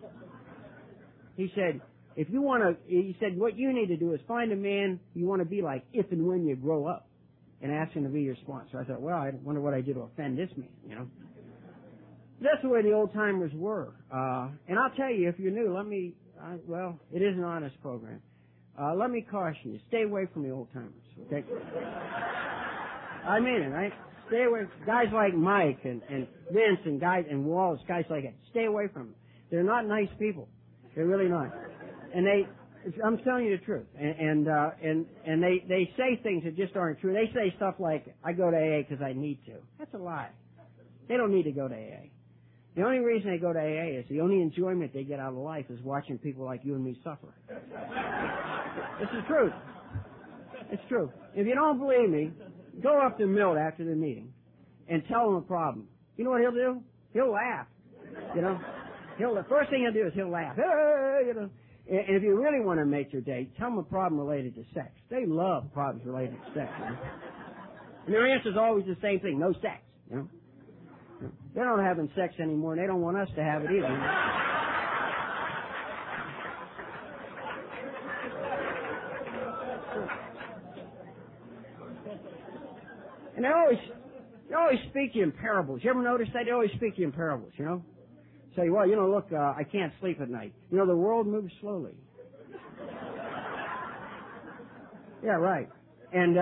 Speaker 2: He said, he said, "What you need to do is find a man you want to be like if and when you grow up and ask him to be your sponsor." I thought, well, I wonder what I did to offend this man, That's the way the old timers were. And I'll tell you, if you're new, it is an honest program. Let me caution you, stay away from the old timers, okay? I mean it, right? Stay away. Guys like Mike and Vince and Wallace, guys like that. Stay away from them. They're not nice people. They're really not. And I'm telling you the truth. And they say things that just aren't true. They say stuff like, "I go to AA because I need to." That's a lie. They don't need to go to AA. The only reason they go to AA is the only enjoyment they get out of life is watching people like you and me suffer. This is true. It's true. If you don't believe me, go up to Milt after the meeting and tell him a problem. You know what he'll do? He'll laugh. The first thing he'll do is he'll laugh. Hey, And if you really want to make your day, tell them a problem related to sex. They love problems related to sex. And their answer is always the same thing: no sex. They're not having sex anymore, and they don't want us to have it either. And they always speak to you in parables. You ever notice that? They always speak to you in parables, Say, "Well, look, I can't sleep at night. The world moves slowly." Yeah, right. And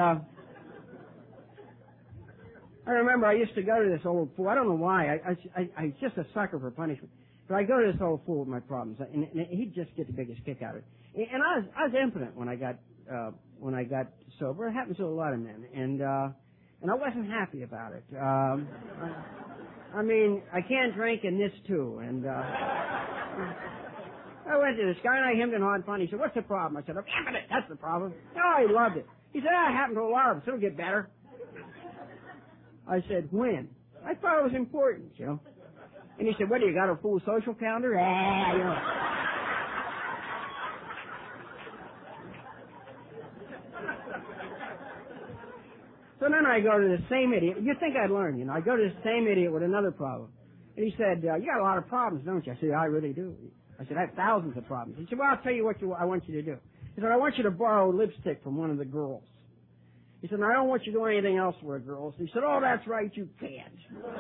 Speaker 2: I remember I used to go to this old fool. I don't know why. I'm just a sucker for punishment. But I go to this old fool with my problems, and he'd just get the biggest kick out of it. And I was impotent when I got sober. It happens to a lot of men, and I wasn't happy about it. I mean, I can't drink and this too. And I went to this guy and I hemmed and hawed fun. He said, "What's the problem?" I said, "I'm impotent. That's the problem." Oh, he loved it. He said, "That happened to a lot of us. It'll get better." I said, "When?" I thought it was important, And he said, "What do you got, a full social calendar?" So then I go to the same idiot. You'd think I'd learn, I go to the same idiot with another problem. And he said, "You got a lot of problems, don't you?" I said, "I really do." I said, "I have thousands of problems." He said, "Well, I'll tell you what I want you to do." He said, "I want you to borrow lipstick from one of the girls." He said, "I don't want you to do anything else with girls." He said, "Oh, that's right, you can't."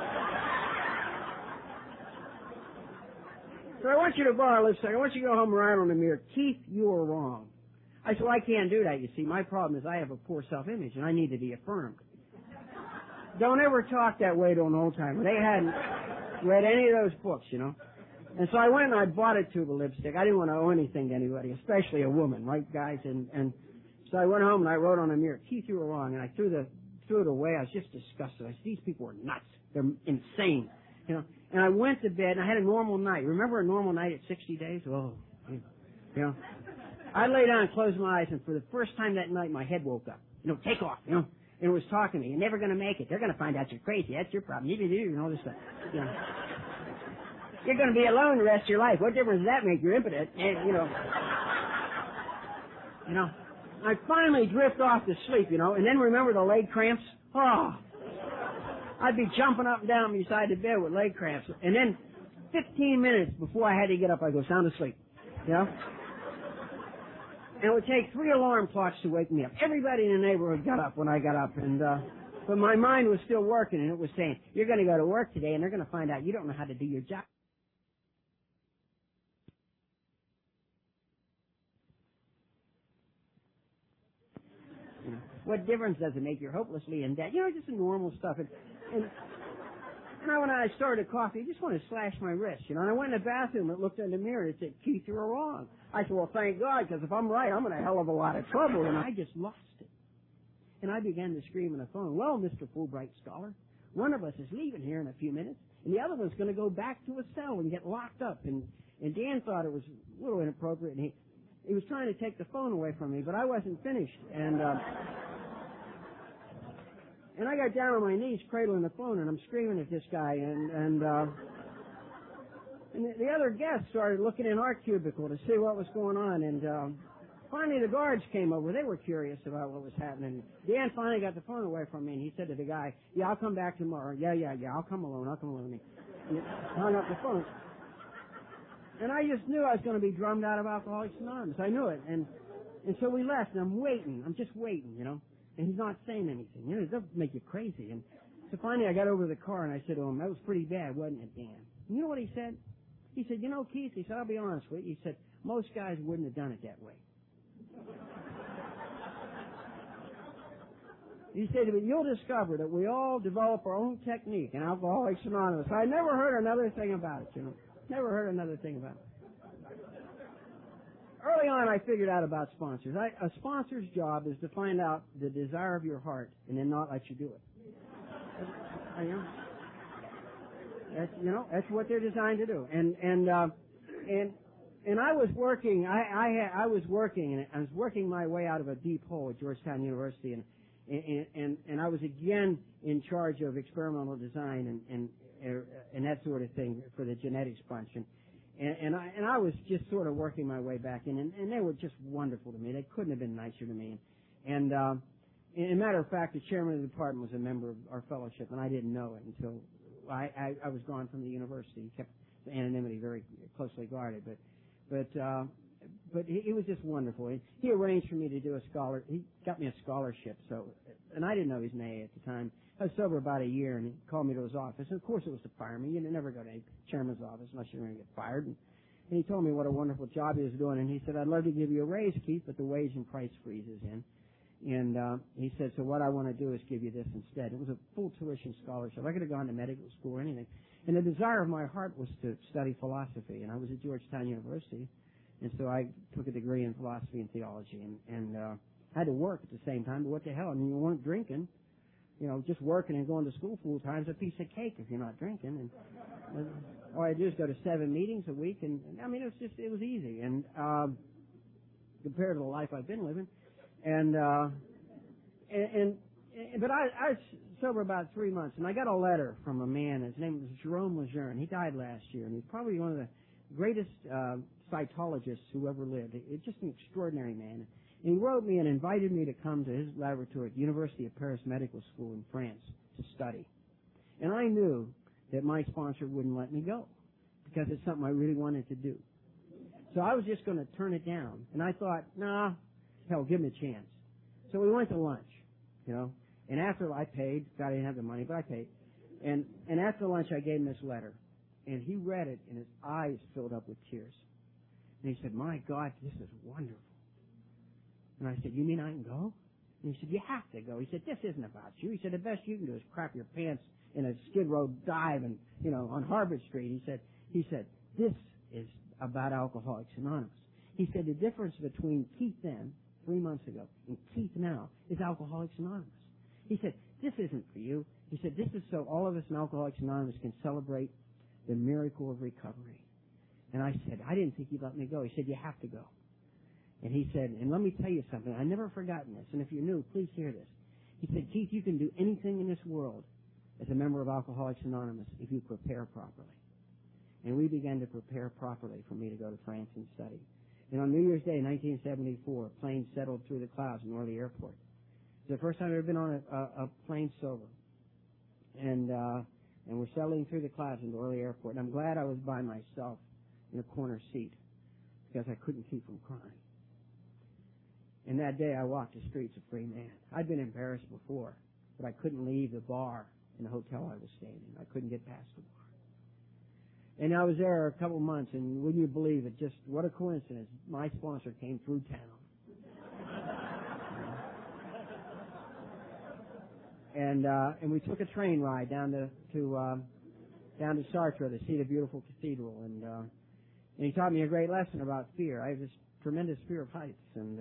Speaker 2: So I want you to borrow lipstick. I want you to go home and write on the mirror, "Keith, you are wrong." I said, "Well, I can't do that, you see. My problem is I have a poor self-image, and I need to be affirmed." Don't ever talk that way to an old-timer. They hadn't read any of those books, And so I went and I bought a tube of lipstick. I didn't want to owe anything to anybody, especially a woman, right, guys? And so I went home and I wrote on the mirror, "Keith, you were wrong." And I threw it away. I was just disgusted. I said, "These people are nuts. They're insane." And I went to bed and I had a normal night. Remember a normal night at 60 days? Oh, I lay down and closed my eyes, and for the first time that night, my head woke up. Take off, and it was talking to me. "You're never going to make it. They're going to find out you're crazy. That's your problem. You all this stuff. You're going to be alone the rest of your life. What difference does that make? You're impotent." And, I finally drift off to sleep, and then remember the leg cramps? Oh, I'd be jumping up and down beside the bed with leg cramps. And then 15 minutes before I had to get up, I go sound asleep, And it would take 3 alarm clocks to wake me up. Everybody in the neighborhood got up when I got up, and but my mind was still working, and it was saying, you're going to go to work today, and they're going to find out you don't know how to do your job. You know, what difference does it make? You're hopelessly in debt. You know, just the normal stuff. And when I started coffee, I just wanted to slash my wrist, you know. And I went in the bathroom and looked in the mirror and it said, Keith, you were wrong. I said, well, thank God, because if I'm right, I'm in a hell of a lot of trouble. And I just lost it. And I began to scream on the phone, well, Mr. Fulbright Scholar, one of us is leaving here in a few minutes, and the other one's going to go back to a cell and get locked up. And Dan thought it was a little inappropriate, and he was trying to take the phone away from me, but I wasn't finished. And I got down on my knees cradling the phone, and I'm screaming at this guy, and the other guests started looking in our cubicle to see what was going on, and finally the guards came over. They were curious about what was happening. Dan finally got the phone away from me, and he said to the guy, yeah, I'll come back tomorrow. Yeah, I'll come alone. And he hung up the phone. And I just knew I was going to be drummed out of Alcoholics Anonymous. I knew it. And so we left, and I'm waiting. I'm just waiting, you know. And he's not saying anything. You know, it doesn't make you crazy. And so finally I got over to the car, and I said to him, that was pretty bad, wasn't it, Dan? And you know what he said? He said, you know, Keith, he said, I'll be honest with you. He said, most guys wouldn't have done it that way. He said, but you'll discover that we all develop our own technique in Alcoholics Anonymous. I never heard another thing about it, you know. Never heard another thing about it. Early on, I figured out about sponsors. A sponsor's job is to find out the desire of your heart and then not let you do it. That's what they're designed to do. And I was working. I was working my way out of a deep hole at Georgetown University, and I was again in charge of experimental design and that sort of thing for the genetics bunch. And I was just sort of working my way back in, and they were just wonderful to me. They couldn't have been nicer to me. And as a matter of fact, the chairman of the department was a member of our fellowship, and I didn't know it until I was gone from the university. He kept the anonymity very closely guarded, but he was just wonderful. He arranged for me to do he got me a scholarship. So, and I didn't know his name at the time. I was sober about a year, and he called me to his office. And of course, it was to fire me. You never go to a chairman's office unless you're going to get fired. And he told me what a wonderful job he was doing. And he said, I'd love to give you a raise, Keith, but the wage and price freeze is in. And he said, so what I want to do is give you this instead. It was a full tuition scholarship. I could have gone to medical school or anything. And the desire of my heart was to study philosophy. And I was at Georgetown University. And so I took a degree in philosophy and theology. And I had to work at the same time. But what the hell? I mean, you weren't drinking. You know, just working and going to school full time is a piece of cake if you're not drinking. And all I do is go to 7 meetings a week, and I mean, it was easy. And compared to the life I've been living, but I was sober about 3 months, and I got a letter from a man. His name was Jerome Lejeune. He died last year, and he's probably one of the greatest cytologists who ever lived. It's just an extraordinary man. And he wrote me and invited me to come to his laboratory at the University of Paris Medical School in France to study. And I knew that my sponsor wouldn't let me go because it's something I really wanted to do. So I was just going to turn it down. And I thought, nah, hell, give him a chance. So we went to lunch, you know. And after I paid, God, I didn't have the money, but I paid. And after lunch, I gave him this letter. And he read it, and his eyes filled up with tears. And he said, my God, this is wonderful. And I said, you mean I can go? And he said, you have to go. He said, this isn't about you. He said, the best you can do is crap your pants in a Skid Row dive and, you know, on Harvard Street. He said, this is about Alcoholics Anonymous. He said, the difference between Keith then, 3 months ago, and Keith now is Alcoholics Anonymous. He said, this isn't for you. He said, this is so all of us in Alcoholics Anonymous can celebrate the miracle of recovery. And I said, I didn't think you'd let me go. He said, you have to go. And he said, and let me tell you something, I've never forgotten this, and if you're new, please hear this. He said, Keith, you can do anything in this world as a member of Alcoholics Anonymous if you prepare properly. And we began to prepare properly for me to go to France and study. And on New Year's Day, 1974, a plane settled through the clouds in Orly Airport. It was the first time I'd ever been on a plane sober. And we're settling through the clouds into Orly Airport. And I'm glad I was by myself in a corner seat because I couldn't keep from crying. And that day I walked the streets a free man. I'd been embarrassed before, but I couldn't leave the bar in the hotel I was staying in. I couldn't get past the bar. And I was there a couple of months, and wouldn't you believe it, just what a coincidence, my sponsor came through town. And we took a train ride down to Chartres to see the beautiful cathedral, and he taught me a great lesson about fear. I have this tremendous fear of heights,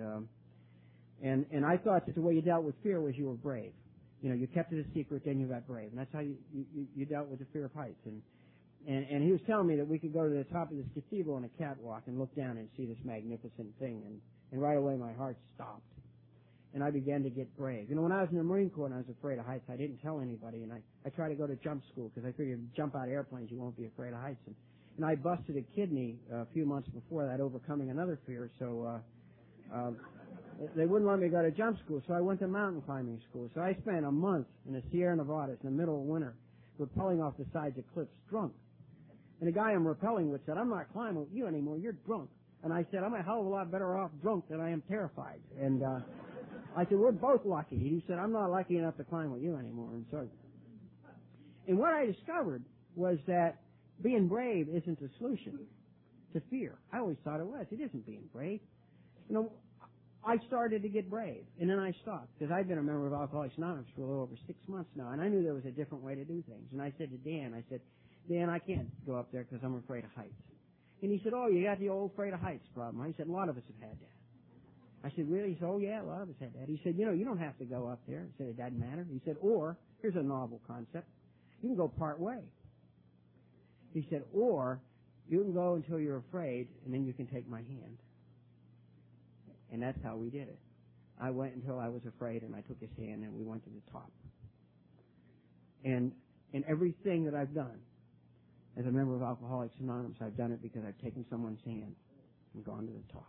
Speaker 2: and I thought that the way you dealt with fear was you were brave. You know, you kept it a secret, then you got brave, and that's how you dealt with the fear of heights. And he was telling me that we could go to the top of this cathedral on a catwalk and look down and see this magnificent thing, and right away my heart stopped. And I began to get brave. You know, when I was in the Marine Corps and I was afraid of heights, I didn't tell anybody, and I tried to go to jump school because I figured if you jump out of airplanes, you won't be afraid of heights. And I busted a kidney a few months before that, overcoming another fear, so they wouldn't let me go to jump school, so I went to mountain climbing school. So I spent a month in the Sierra Nevadas in the middle of winter, rappelling off the sides of cliffs, drunk. And the guy I'm rappelling with said, "I'm not climbing with you anymore, you're drunk." And I said, "I'm a hell of a lot better off drunk than I am terrified." And I said, "We're both lucky." He said, "I'm not lucky enough to climb with you anymore." And what I discovered was that being brave isn't the solution to fear. I always thought it was. It isn't being brave. You know, I started to get brave, and then I stopped, because I've been a member of Alcoholics Anonymous for a little over 6 months now, and I knew there was a different way to do things. And I said to Dan, "Dan, I can't go up there because I'm afraid of heights." And he said, "Oh, you got the old afraid of heights problem." I said, "A lot of us have had that." I said, "Really?" He said, "Oh, yeah, a lot of us had that." He said, "You know, you don't have to go up there." He said, "It doesn't matter." He said, "Or, here's a novel concept, you can go part way." He said, "Or, you can go until you're afraid, and then you can take my hand." And that's how we did it. I went until I was afraid, and I took his hand, and we went to the top. And everything that I've done as a member of Alcoholics Anonymous, I've done it because I've taken someone's hand and gone to the top.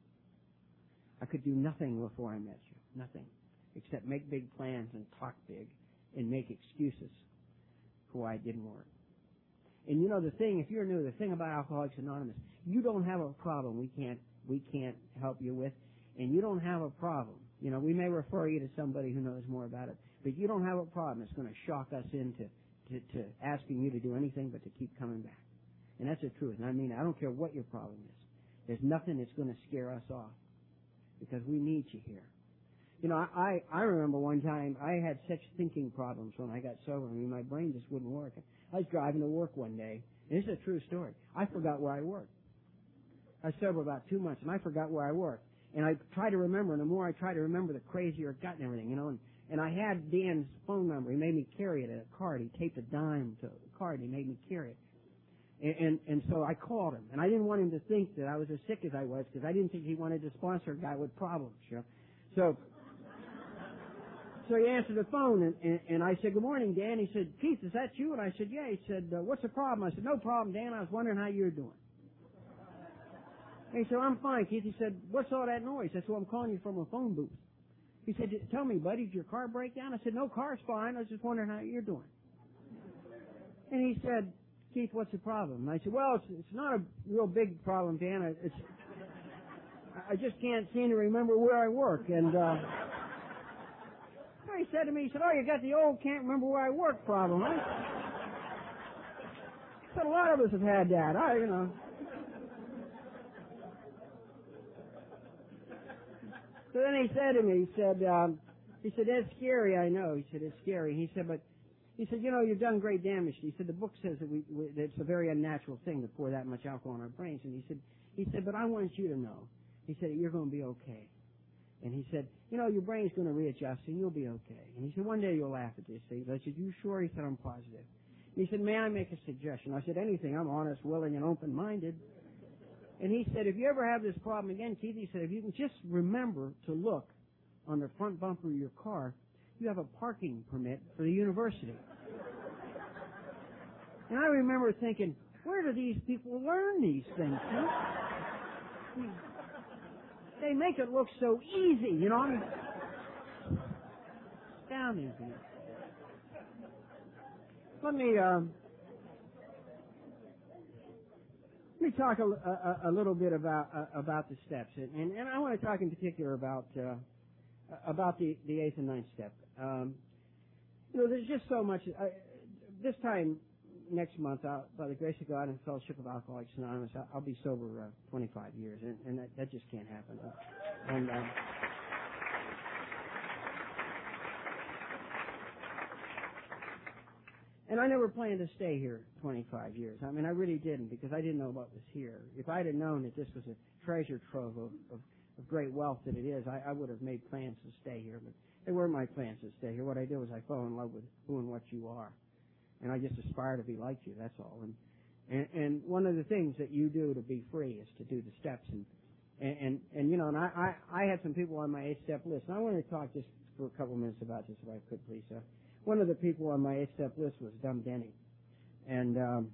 Speaker 2: I could do nothing before I met you, nothing, except make big plans and talk big and make excuses for why it didn't work. And you know the thing, if you're new, the thing about Alcoholics Anonymous, you don't have a problem we can't help you with, and you don't have a problem. You know, we may refer you to somebody who knows more about it, but you don't have a problem that's going to shock us into asking you to do anything but to keep coming back. And that's the truth. And I mean, I don't care what your problem is. There's nothing that's going to scare us off, because we need you here. You know, I remember one time I had such thinking problems when I got sober. I mean, my brain just wouldn't work. I was driving to work one day, and this is a true story. I forgot where I worked. I was sober about 2 months, and I forgot where I worked. And I tried to remember, and the more I tried to remember, the crazier it got and everything, you know. And I had Dan's phone number. He made me carry it in a card. He taped a dime to a card, and he made me carry it. And so I called him, and I didn't want him to think that I was as sick as I was, because I didn't think he wanted to sponsor a guy with problems, you know. So he answered the phone, and I said, "Good morning, Dan." He said, "Keith, is that you?" And I said, "Yeah." He said, "What's the problem?" I said, "No problem, Dan. I was wondering how you're doing." And he said, "I'm fine, Keith." He said, "What's all that noise?" I said, "Well, I'm calling you from a phone booth." He said, "Tell me, buddy, did your car break down?" I said, "No, car's fine. I was just wondering how you're doing." And he said, "Keith, what's the problem?" And I said, "Well, it's not a real big problem, Dan. I just can't seem to remember where I work." And he said to me, he said, "Oh, you got the old can't remember where I work problem, huh?" I said, "A lot of us have had that. You know." So then he said to me, he said, "That's scary, I know." He said, "It's scary." He said, "You know, you've done great damage." He said, "The book says that it's a very unnatural thing to pour that much alcohol in our brains." And he said, "But I want you to know," he said, "you're going to be okay." And he said, "You know, your brain's going to readjust and you'll be okay." And he said, "One day you'll laugh at this thing." I said, "You sure?" He said, "I'm positive." And he said, "May I make a suggestion?" I said, "Anything. I'm honest, willing, and open-minded." And he said, "If you ever have this problem again, Keith," he said, "if you can just remember to look on the front bumper of your car, you have a parking permit for the university." And I remember thinking, where do these people learn these things? You know? They make it look so easy, you know. I mean, astounding to me. Let me talk a little bit about the steps, and I want to talk in particular about the eighth and ninth step. There's just so much. This time next month, by the grace of God and Fellowship of Alcoholics Anonymous, I'll be sober 25 years, and that just can't happen. And I never planned to stay here 25 years. I mean, I really didn't, because I didn't know what was here. If I had known that this was a treasure trove of great wealth that it is, I would have made plans to stay here. But they weren't my plans to stay here. What I did was I fell in love with who and what you are. And I just aspire to be like you, that's all. And one of the things that you do to be free is to do the steps. And I had some people on my 8-step list. And I want to talk just for a couple minutes about this, if I could, please. One of the people on my 8-step list was Dum Denny. And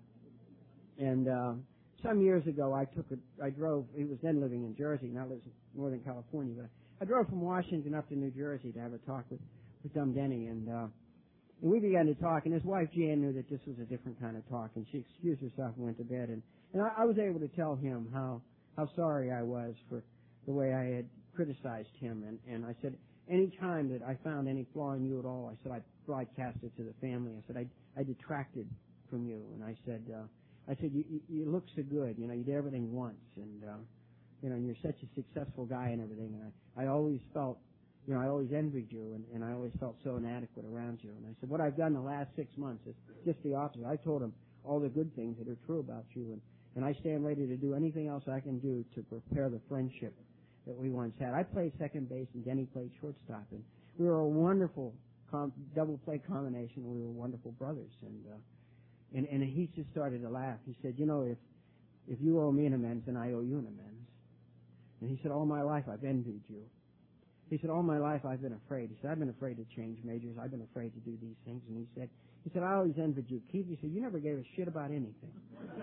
Speaker 2: some years ago, I drove, he was then living in Jersey, now lives in Northern California, but I drove from Washington up to New Jersey to have a talk with Dum Denny, and we began to talk, and his wife Jan knew that this was a different kind of talk, and she excused herself and went to bed, and I was able to tell him how sorry I was for the way I had criticized him, and I said, any time that I found any flaw in you at all, I said, I broadcast it to the family. I said, I detracted from you. And I said, you look so good. You did everything once. And, and you're such a successful guy and everything. And I always felt, I always envied you and I always felt so inadequate around you. And I said, what I've done the last 6 months is just the opposite. I told him all the good things that are true about you. And I stand ready to do anything else I can do to prepare the friendship that we once had. I played second base and Denny played shortstop, and we were a wonderful double play combination. We were wonderful brothers, and he just started to laugh. He said, if you owe me an amends, then I owe you an amends. And he said, all my life I've envied you. He said, all my life I've been afraid. He said, I've been afraid to change majors. I've been afraid to do these things. And he said, I always envied you, Keith. He said, you never gave a shit about anything.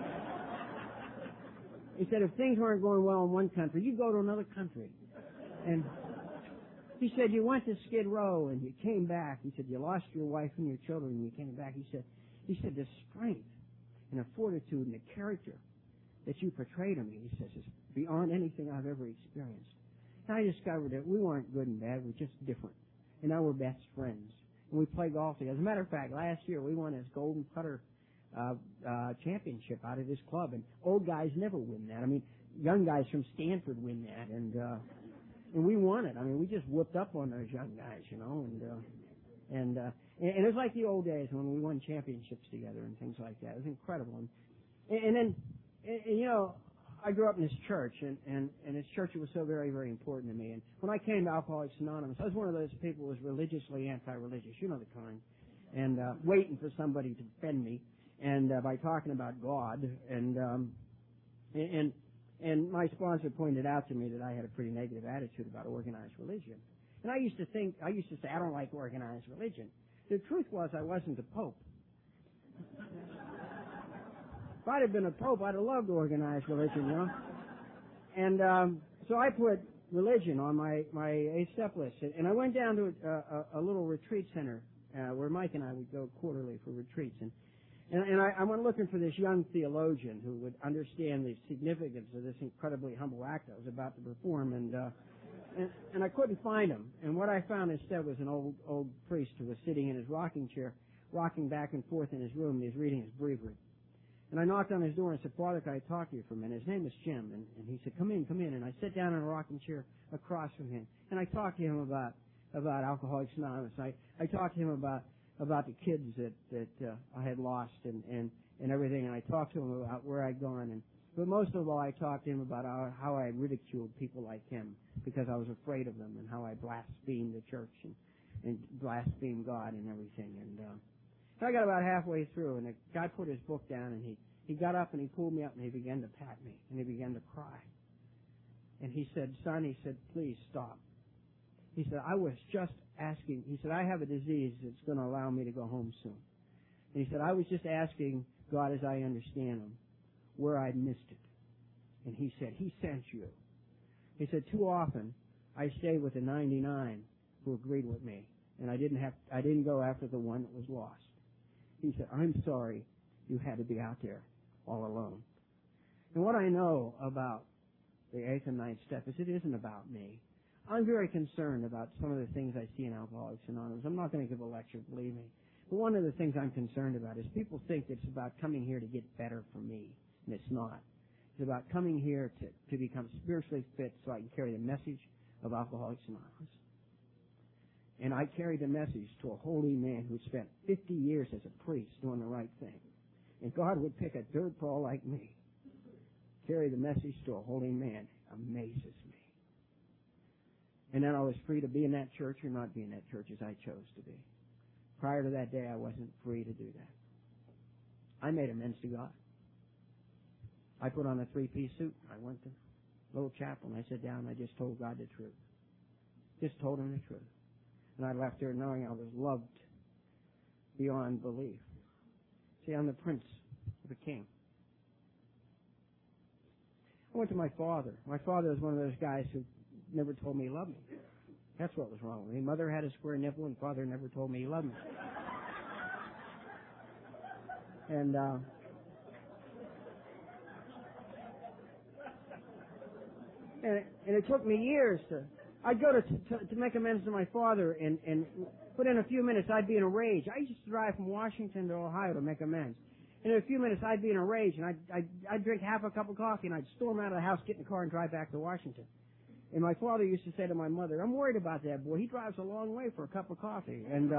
Speaker 2: He said, if things weren't going well in one country, you'd go to another country. And he said, you went to Skid Row and you came back. He said, you lost your wife and your children and you came back. He said, the strength and the fortitude and the character that you portray to me, he says, is beyond anything I've ever experienced. And I discovered that we weren't good and bad, we're just different. And now we're best friends. And we play golf together. As a matter of fact, last year we won this Golden Putter championship out of this club, and old guys never win that. I mean, young guys from Stanford win that, and we won it. I mean, we just whooped up on those young guys, and it was like the old days when we won championships together and things like that. It was incredible. And then I grew up in this church, and this church was so very, very important to me. And when I came to Alcoholics Anonymous, I was one of those people who was religiously anti-religious, the kind, and waiting for somebody to defend me. And by talking about God, and my sponsor pointed out to me that I had a pretty negative attitude about organized religion. And I used to say, I don't like organized religion. The truth was, I wasn't a pope. If I'd have been a pope, I'd have loved organized religion, And so I put religion on my 8-step list, and I went down to a little retreat center where Mike and I would go quarterly for retreats, and I went looking for this young theologian who would understand the significance of this incredibly humble act I was about to perform, and I couldn't find him. And what I found instead was an old priest who was sitting in his rocking chair, rocking back and forth in his room, and he was reading his breviary. And I knocked on his door and said, Father, can I talk to you for a minute? His name was Jim, and he said, come in. And I sat down in a rocking chair across from him, and I talked to him about Alcoholics Anonymous. I talked to him about the kids that I had lost and everything, and I talked to him about where I'd gone. But most of all, I talked to him about how I ridiculed people like him because I was afraid of them, and how I blasphemed the church and blasphemed God and everything. And I got about halfway through, and the guy put his book down, and he got up and he pulled me up and he began to pat me and he began to cry. And he said, son, he said, please stop. He said, I was just asking. He said, I have a disease that's going to allow me to go home soon. And he said, I was just asking God, as I understand him, where I'd missed it. And he said, he sent you. He said, too often I stayed with the 99 who agreed with me, and I didn't go after the one that was lost. He said, I'm sorry you had to be out there all alone. And what I know about the eighth and ninth step is it isn't about me. I'm very concerned about some of the things I see in Alcoholics Anonymous. I'm not going to give a lecture, believe me. But one of the things I'm concerned about is people think it's about coming here to get better for me, and it's not. It's about coming here to become spiritually fit so I can carry the message of Alcoholics Anonymous. And I carry the message to a holy man who spent 50 years as a priest doing the right thing. And God would pick a dirt ball like me, carry the message to a holy man. Amazes me. And then I was free to be in that church or not be in that church as I chose to be. Prior to that day, I wasn't free to do that. I made amends to God. I put on a three-piece suit. I went to a little chapel and I sat down and I just told God the truth. Just told him the truth. And I left there knowing I was loved beyond belief. See, I'm the prince of a king. I went to my father. My father was one of those guys who never told me he loved me. That's what was wrong with me. Mother had a square nipple and father never told me he loved me. And it took me years to... I'd go to make amends to my father and within a few minutes I'd be in a rage. I used to drive from Washington to Ohio to make amends. And in a few minutes I'd be in a rage and I'd drink half a cup of coffee and I'd storm out of the house, get in the car and drive back to Washington. And my father used to say to my mother, I'm worried about that boy. He drives a long way for a cup of coffee. And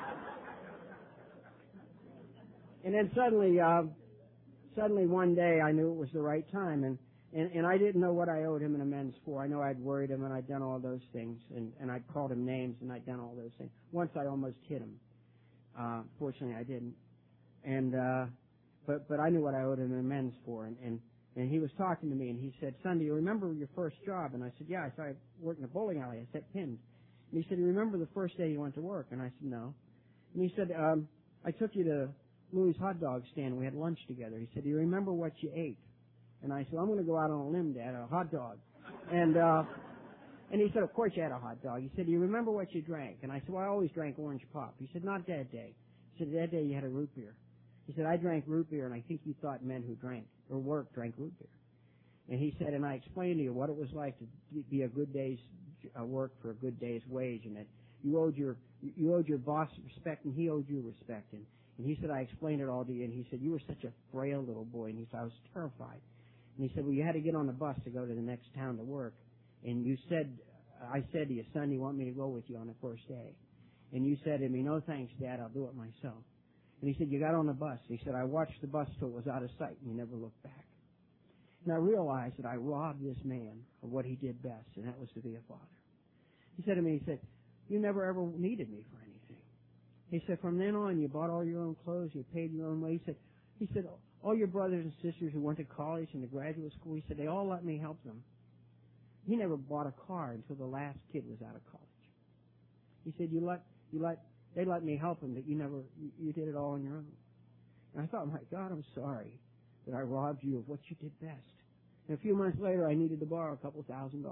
Speaker 2: then suddenly one day I knew it was the right time and I didn't know what I owed him an amends for. I know I'd worried him and I'd done all those things and I'd called him names and I'd done all those things. Once I almost hit him. Fortunately I didn't. And but I knew what I owed him an amends for and he was talking to me and he said, Son, do you remember your first job? And I said, yeah, I started working in a bowling alley. I set pins. And he said, do you remember the first day you went to work? And I said, no. And he said, I took you to Louis' hot dog stand. We had lunch together. He said, do you remember what you ate? And I said, I'm going to go out on a limb, Dad, a hot dog. And he said, of course you had a hot dog. He said, do you remember what you drank? And I said, well, I always drank orange pop. He said, not that day. He said, that day you had a root beer. He said, I drank root beer, and I think you thought men who drank or worked drank root beer. And he said, and I explained to you what it was like to be a good day's work for a good day's wage, and that you owed your boss respect, and he owed you respect. And he said, I explained it all to you, and he said, you were such a frail little boy, and he said, I was terrified. And he said, well, you had to get on the bus to go to the next town to work, and you said, I said to you, son, you want me to go with you on the first day? And you said to me, no thanks, Dad, I'll do it myself. And he said, you got on the bus. He said, I watched the bus till it was out of sight, and you never looked back. And I realized that I robbed this man of what he did best, and that was to be a father. He said to me, he said, you never ever needed me for anything. He said, from then on, you bought all your own clothes, you paid your own way. He said, all your brothers and sisters who went to college and to graduate school, he said, they all let me help them. He never bought a car until the last kid was out of college. He said, they let me help them, that you did it all on your own. And I thought, my God, I'm sorry that I robbed you of what you did best. And a few months later, I needed to borrow a couple $1,000.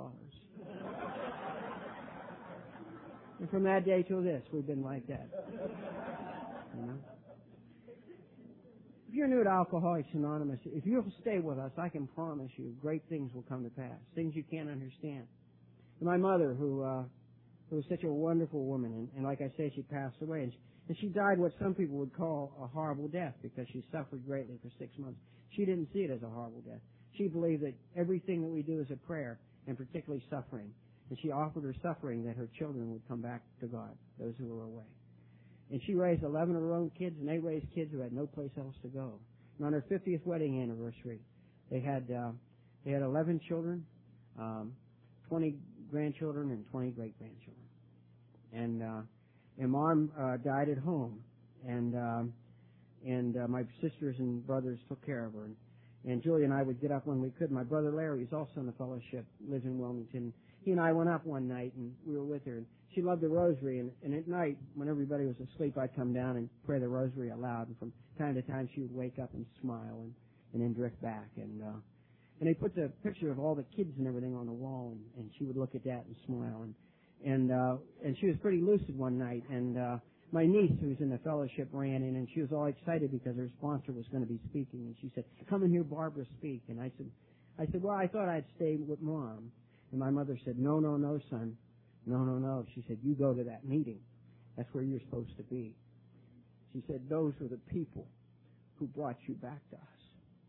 Speaker 2: And from that day till this, we've been like that. You know? If you're new to Alcoholics Anonymous, if you'll stay with us, I can promise you great things will come to pass, things you can't understand. And my mother, who was such a wonderful woman, and like I say, she passed away, and she died what some people would call a horrible death because she suffered greatly for 6 months. She didn't see it as a horrible death. She believed that everything that we do is a prayer, and particularly suffering. And she offered her suffering that her children would come back to God, those who were away. And she raised 11 of her own kids, and they raised kids who had no place else to go. And on her 50th wedding anniversary, they had 11 children, 20 grandchildren, and 20 great-grandchildren. And Mom died at home, and my sisters and brothers took care of her. And Julie and I would get up when we could. My brother Larry, who's also in the fellowship, lives in Wilmington. He and I went up one night, and we were with her. And she loved the rosary, and at night, when everybody was asleep, I'd come down and pray the rosary aloud. And from time to time, she would wake up and smile, and then drift back. And they put the picture of all the kids and everything on the wall, and she would look at that and smile. And she was pretty lucid one night, and my niece, who's in the fellowship, ran in, and she was all excited because her sponsor was going to be speaking. And she said, "Come and hear Barbara speak." And I said, "Well, I thought I'd stay with Mom." And my mother said, "No, son. No. She said, "You go to that meeting. That's where you're supposed to be." She said, "Those were the people who brought you back to us."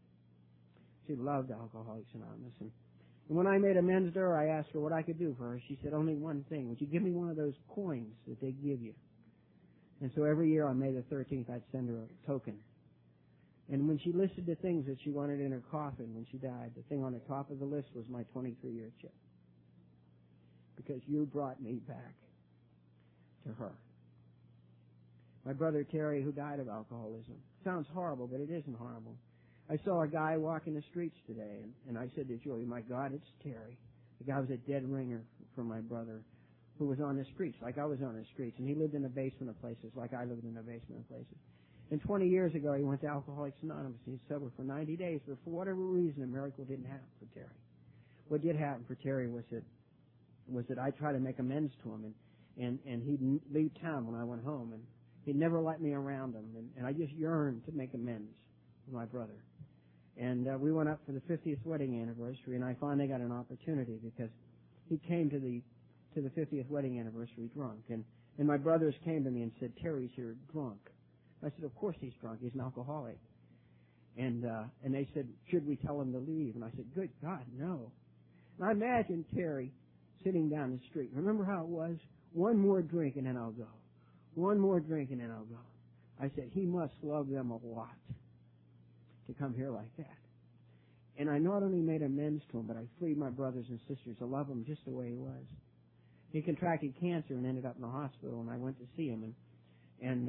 Speaker 2: She loved Alcoholics Anonymous. And when I made amends to her, I asked her what I could do for her. She said, "Only one thing. Would you give me one of those coins that they give you?" And so every year on May the 13th, I'd send her a token. And when she listed the things that she wanted in her coffin when she died, the thing on the top of the list was my 23-year chip. Because you brought me back to her. My brother Terry, who died of alcoholism. Sounds horrible, but it isn't horrible. I saw a guy walking the streets today, and I said to Joey, "My God, it's Terry." The guy was a dead ringer for my brother, who was on the streets, like I was on the streets, and he lived in the basement of places, like I lived in the basement of places. And 20 years ago, he went to Alcoholics Anonymous. He was sober for 90 days, but for whatever reason, a miracle didn't happen for Terry. What did happen for Terry was that I tried to make amends to him, and he'd leave town when I went home, and he'd never let me around him, and I just yearned to make amends with my brother. And we went up for the 50th wedding anniversary, and I finally got an opportunity because he came to the 50th wedding anniversary drunk, and my brothers came to me and said, "Terry's here drunk." I said, "Of course he's drunk. He's an alcoholic." And they said, "Should we tell him to leave?" And I said, "Good God, no." And I imagined Terry sitting down the street. Remember how it was? One more drink and then I'll go. One more drink and then I'll go. I said, he must love them a lot to come here like that. And I not only made amends to him, but I freed my brothers and sisters to love him just the way he was. He contracted cancer and ended up in the hospital, and I went to see him, and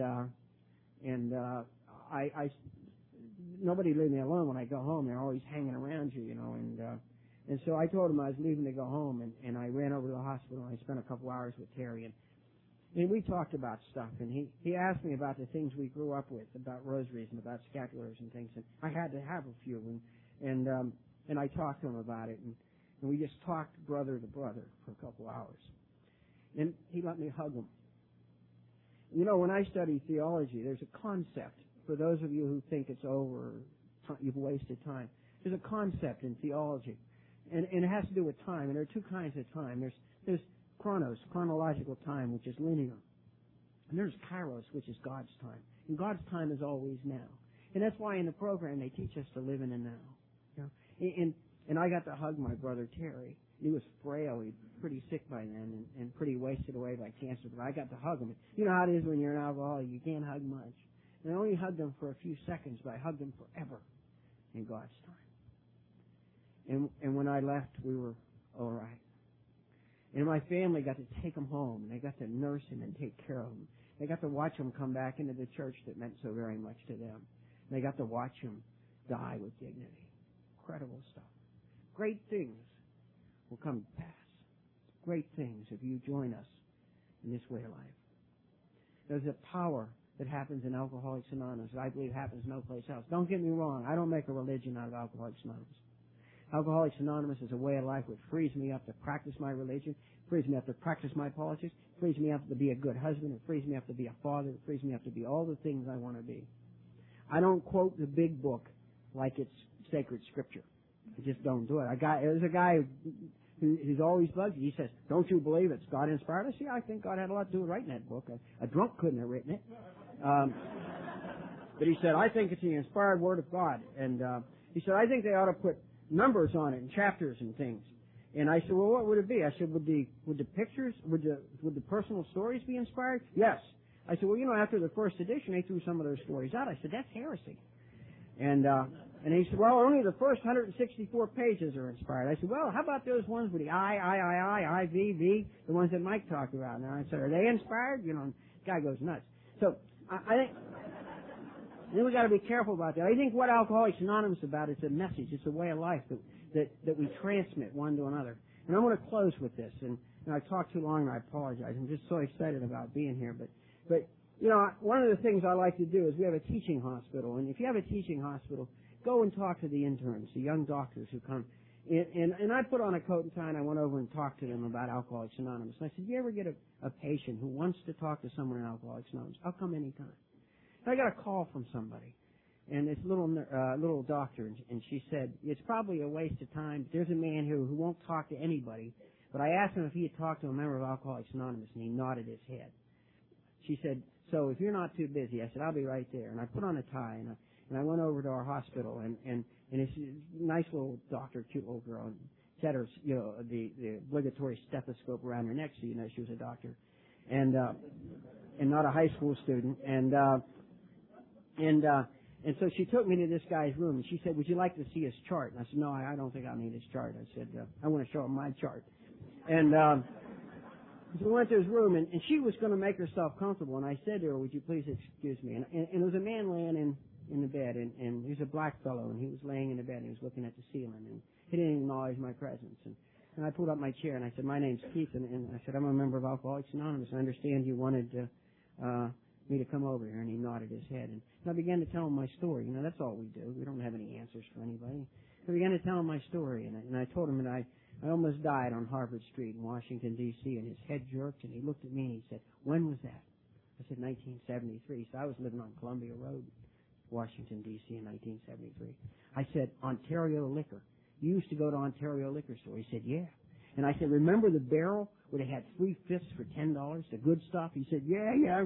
Speaker 2: nobody leave me alone when I go home. They're always hanging around you, and so I told him I was leaving to go home, and I ran over to the hospital, and I spent a couple hours with Terry, and we talked about stuff, and he asked me about the things we grew up with, about rosaries and about scapulars and things, and I had to have a few, and I talked to him about it, and we just talked brother to brother for a couple hours. And he let me hug him. When I study theology, there's a concept, for those of you who think it's over, you've wasted time. There's a concept in theology, and it has to do with time, and there are two kinds of time. There's chronos, chronological time, which is linear, and there's kairos, which is God's time, and God's time is always now. And that's why in the program they teach us to live in the now. And I got to hug my brother Terry. He was frail. He was pretty sick by then and pretty wasted away by cancer. But I got to hug him. You know how it is when you're an alcoholic. You can't hug much. And I only hugged him for a few seconds, but I hugged him forever in God's time. And when I left, we were all right. And my family got to take him home. And they got to nurse him and take care of him. They got to watch him come back into the church that meant so very much to them. And they got to watch him die with dignity. Incredible stuff. Great things will come to pass. Great things if you join us in this way of life. There's a power that happens in Alcoholics Anonymous that I believe happens no place else. Don't get me wrong. I don't make a religion out of Alcoholics Anonymous. Alcoholics Anonymous is a way of life which frees me up to practice my religion, frees me up to practice my politics, frees me up to be a good husband, it frees me up to be a father, it frees me up to be all the things I want to be. I don't quote the big book like it's sacred scripture. I just don't do it. There's a guy who's always bugged you. He says, "Don't you believe it's God inspired?" I say, I think God had a lot to do with writing that book. A drunk couldn't have written it. But he said, "I think it's the inspired word of God." And he said, "I think they ought to put numbers on it and chapters and things." And I said, "Well, what would it be?" I said, "Would the pictures, would the personal stories be inspired?" "Yes." I said, "Well, after the first edition, they threw some of those stories out." I said, "That's heresy." And he said, "Well, only the first 164 pages are inspired." I said, "Well, how about those ones with the I, V, the ones that Mike talked about?" And I said, "Are they inspired?" The guy goes nuts. So I think we got to be careful about that. I think what Alcoholics Anonymous is about is a message. It's a way of life that we transmit one to another. And I want to close with this. And I talked too long, and I apologize. I'm just so excited about being here. But one of the things I like to do is we have a teaching hospital. And if you have a teaching hospital, go and talk to the interns, the young doctors who come. And I put on a coat and tie and I went over and talked to them about Alcoholics Anonymous. And I said, you ever get a patient who wants to talk to someone in Alcoholics Anonymous? I'll come anytime. And I got a call from somebody, and this little doctor, and she said, it's probably a waste of time. There's a man here who won't talk to anybody, but I asked him if he had talked to a member of Alcoholics Anonymous, and he nodded his head. She said, so if you're not too busy, I said, I'll be right there. And I put on a tie, and I went over to our hospital, and it's a nice little doctor, cute little girl, and she had her, the obligatory stethoscope around her neck, so she was a doctor, and not a high school student, and so she took me to this guy's room, and she said, would you like to see his chart? And I said, no, I don't think I'll need his chart. I said, I want to show him my chart. And so we went to his room, and she was going to make herself comfortable, and I said to her, would you please excuse me? And there was a man laying in the bed, and he was a black fellow, and he was laying in the bed, and he was looking at the ceiling, and he didn't acknowledge my presence. And I pulled up my chair, and I said, my name's Keith, and I said, I'm a member of Alcoholics Anonymous. I understand you wanted me to come over here, and he nodded his head. And I began to tell him my story. That's all we do. We don't have any answers for anybody. I began to tell him my story, and I told him that I almost died on Harvard Street in Washington, D.C., and his head jerked, and he looked at me, and he said, when was that? I said, 1973. So I was living on Columbia Road, Washington, D.C. in 1973. I said, Ontario Liquor. You used to go to Ontario Liquor Store. He said, yeah. And I said, remember the barrel where they had 3/5 for $10, the good stuff? He said, yeah.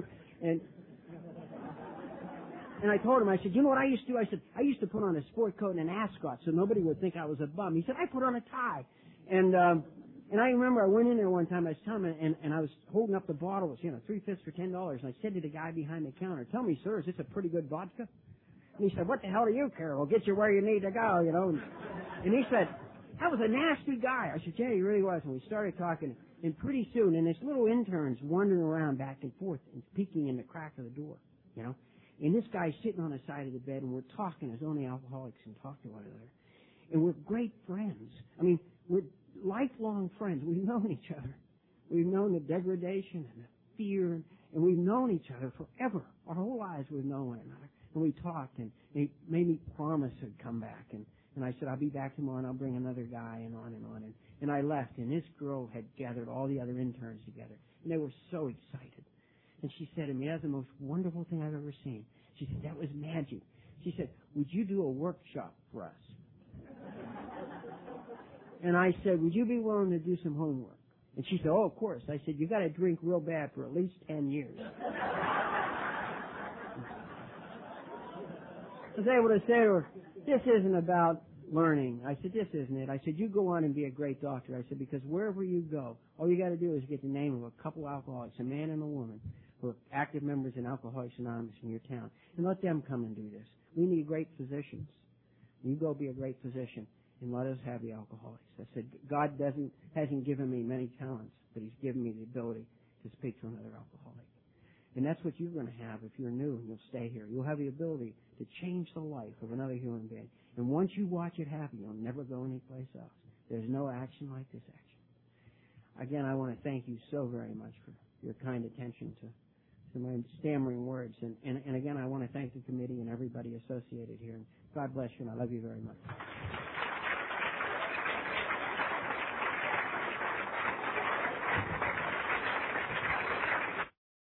Speaker 2: And I told him, I said, you know what I used to do? I said, I used to put on a sport coat and an ascot so nobody would think I was a bum. He said, I put on a tie. And I remember I went in there one time, I was telling him, and I was holding up the bottles, 3/5 for $10. And I said to the guy behind the counter, tell me, sir, is this a pretty good vodka? And he said, what the hell do you care? We'll get you where you need to go, And he said, that was a nasty guy. I said, yeah, he really was. And we started talking, and pretty soon, and this little intern's wandering around back and forth and peeking in the crack of the door, And this guy's sitting on the side of the bed, and we're talking as only alcoholics can talk to one another. And we're great friends. We're lifelong friends. We've known each other. We've known the degradation and the fear, and we've known each other forever. Our whole lives we've known one another. And we talked, and he made me promise he'd come back. And I said, I'll be back tomorrow, and I'll bring another guy, and on and on. And I left, and this girl had gathered all the other interns together, and they were so excited. And she said to me, that's the most wonderful thing I've ever seen. She said, that was magic. She said, would you do a workshop for us? And I said, would you be willing to do some homework? And she said, oh, of course. I said, you got to drink real bad for at least 10 years. I was able to say to her, this isn't about learning. I said, this isn't it. I said, you go on and be a great doctor. I said, because wherever you go, all you got to do is get the name of a couple alcoholics, a man and a woman, who are active members in Alcoholics Anonymous in your town, and let them come and do this. We need great physicians. You go be a great physician, and let us have the alcoholics. I said, God hasn't given me many talents, but He's given me the ability to speak to another alcoholic. And that's what you're going to have if you're new and you'll stay here. You'll have the ability to change the life of another human being. And once you watch it happen, you'll never go anyplace else. There's no action like this action. Again, I want to thank you so very much for your kind attention to my stammering words. And again, I want to thank the committee and everybody associated here. And God bless you, and I love you very much.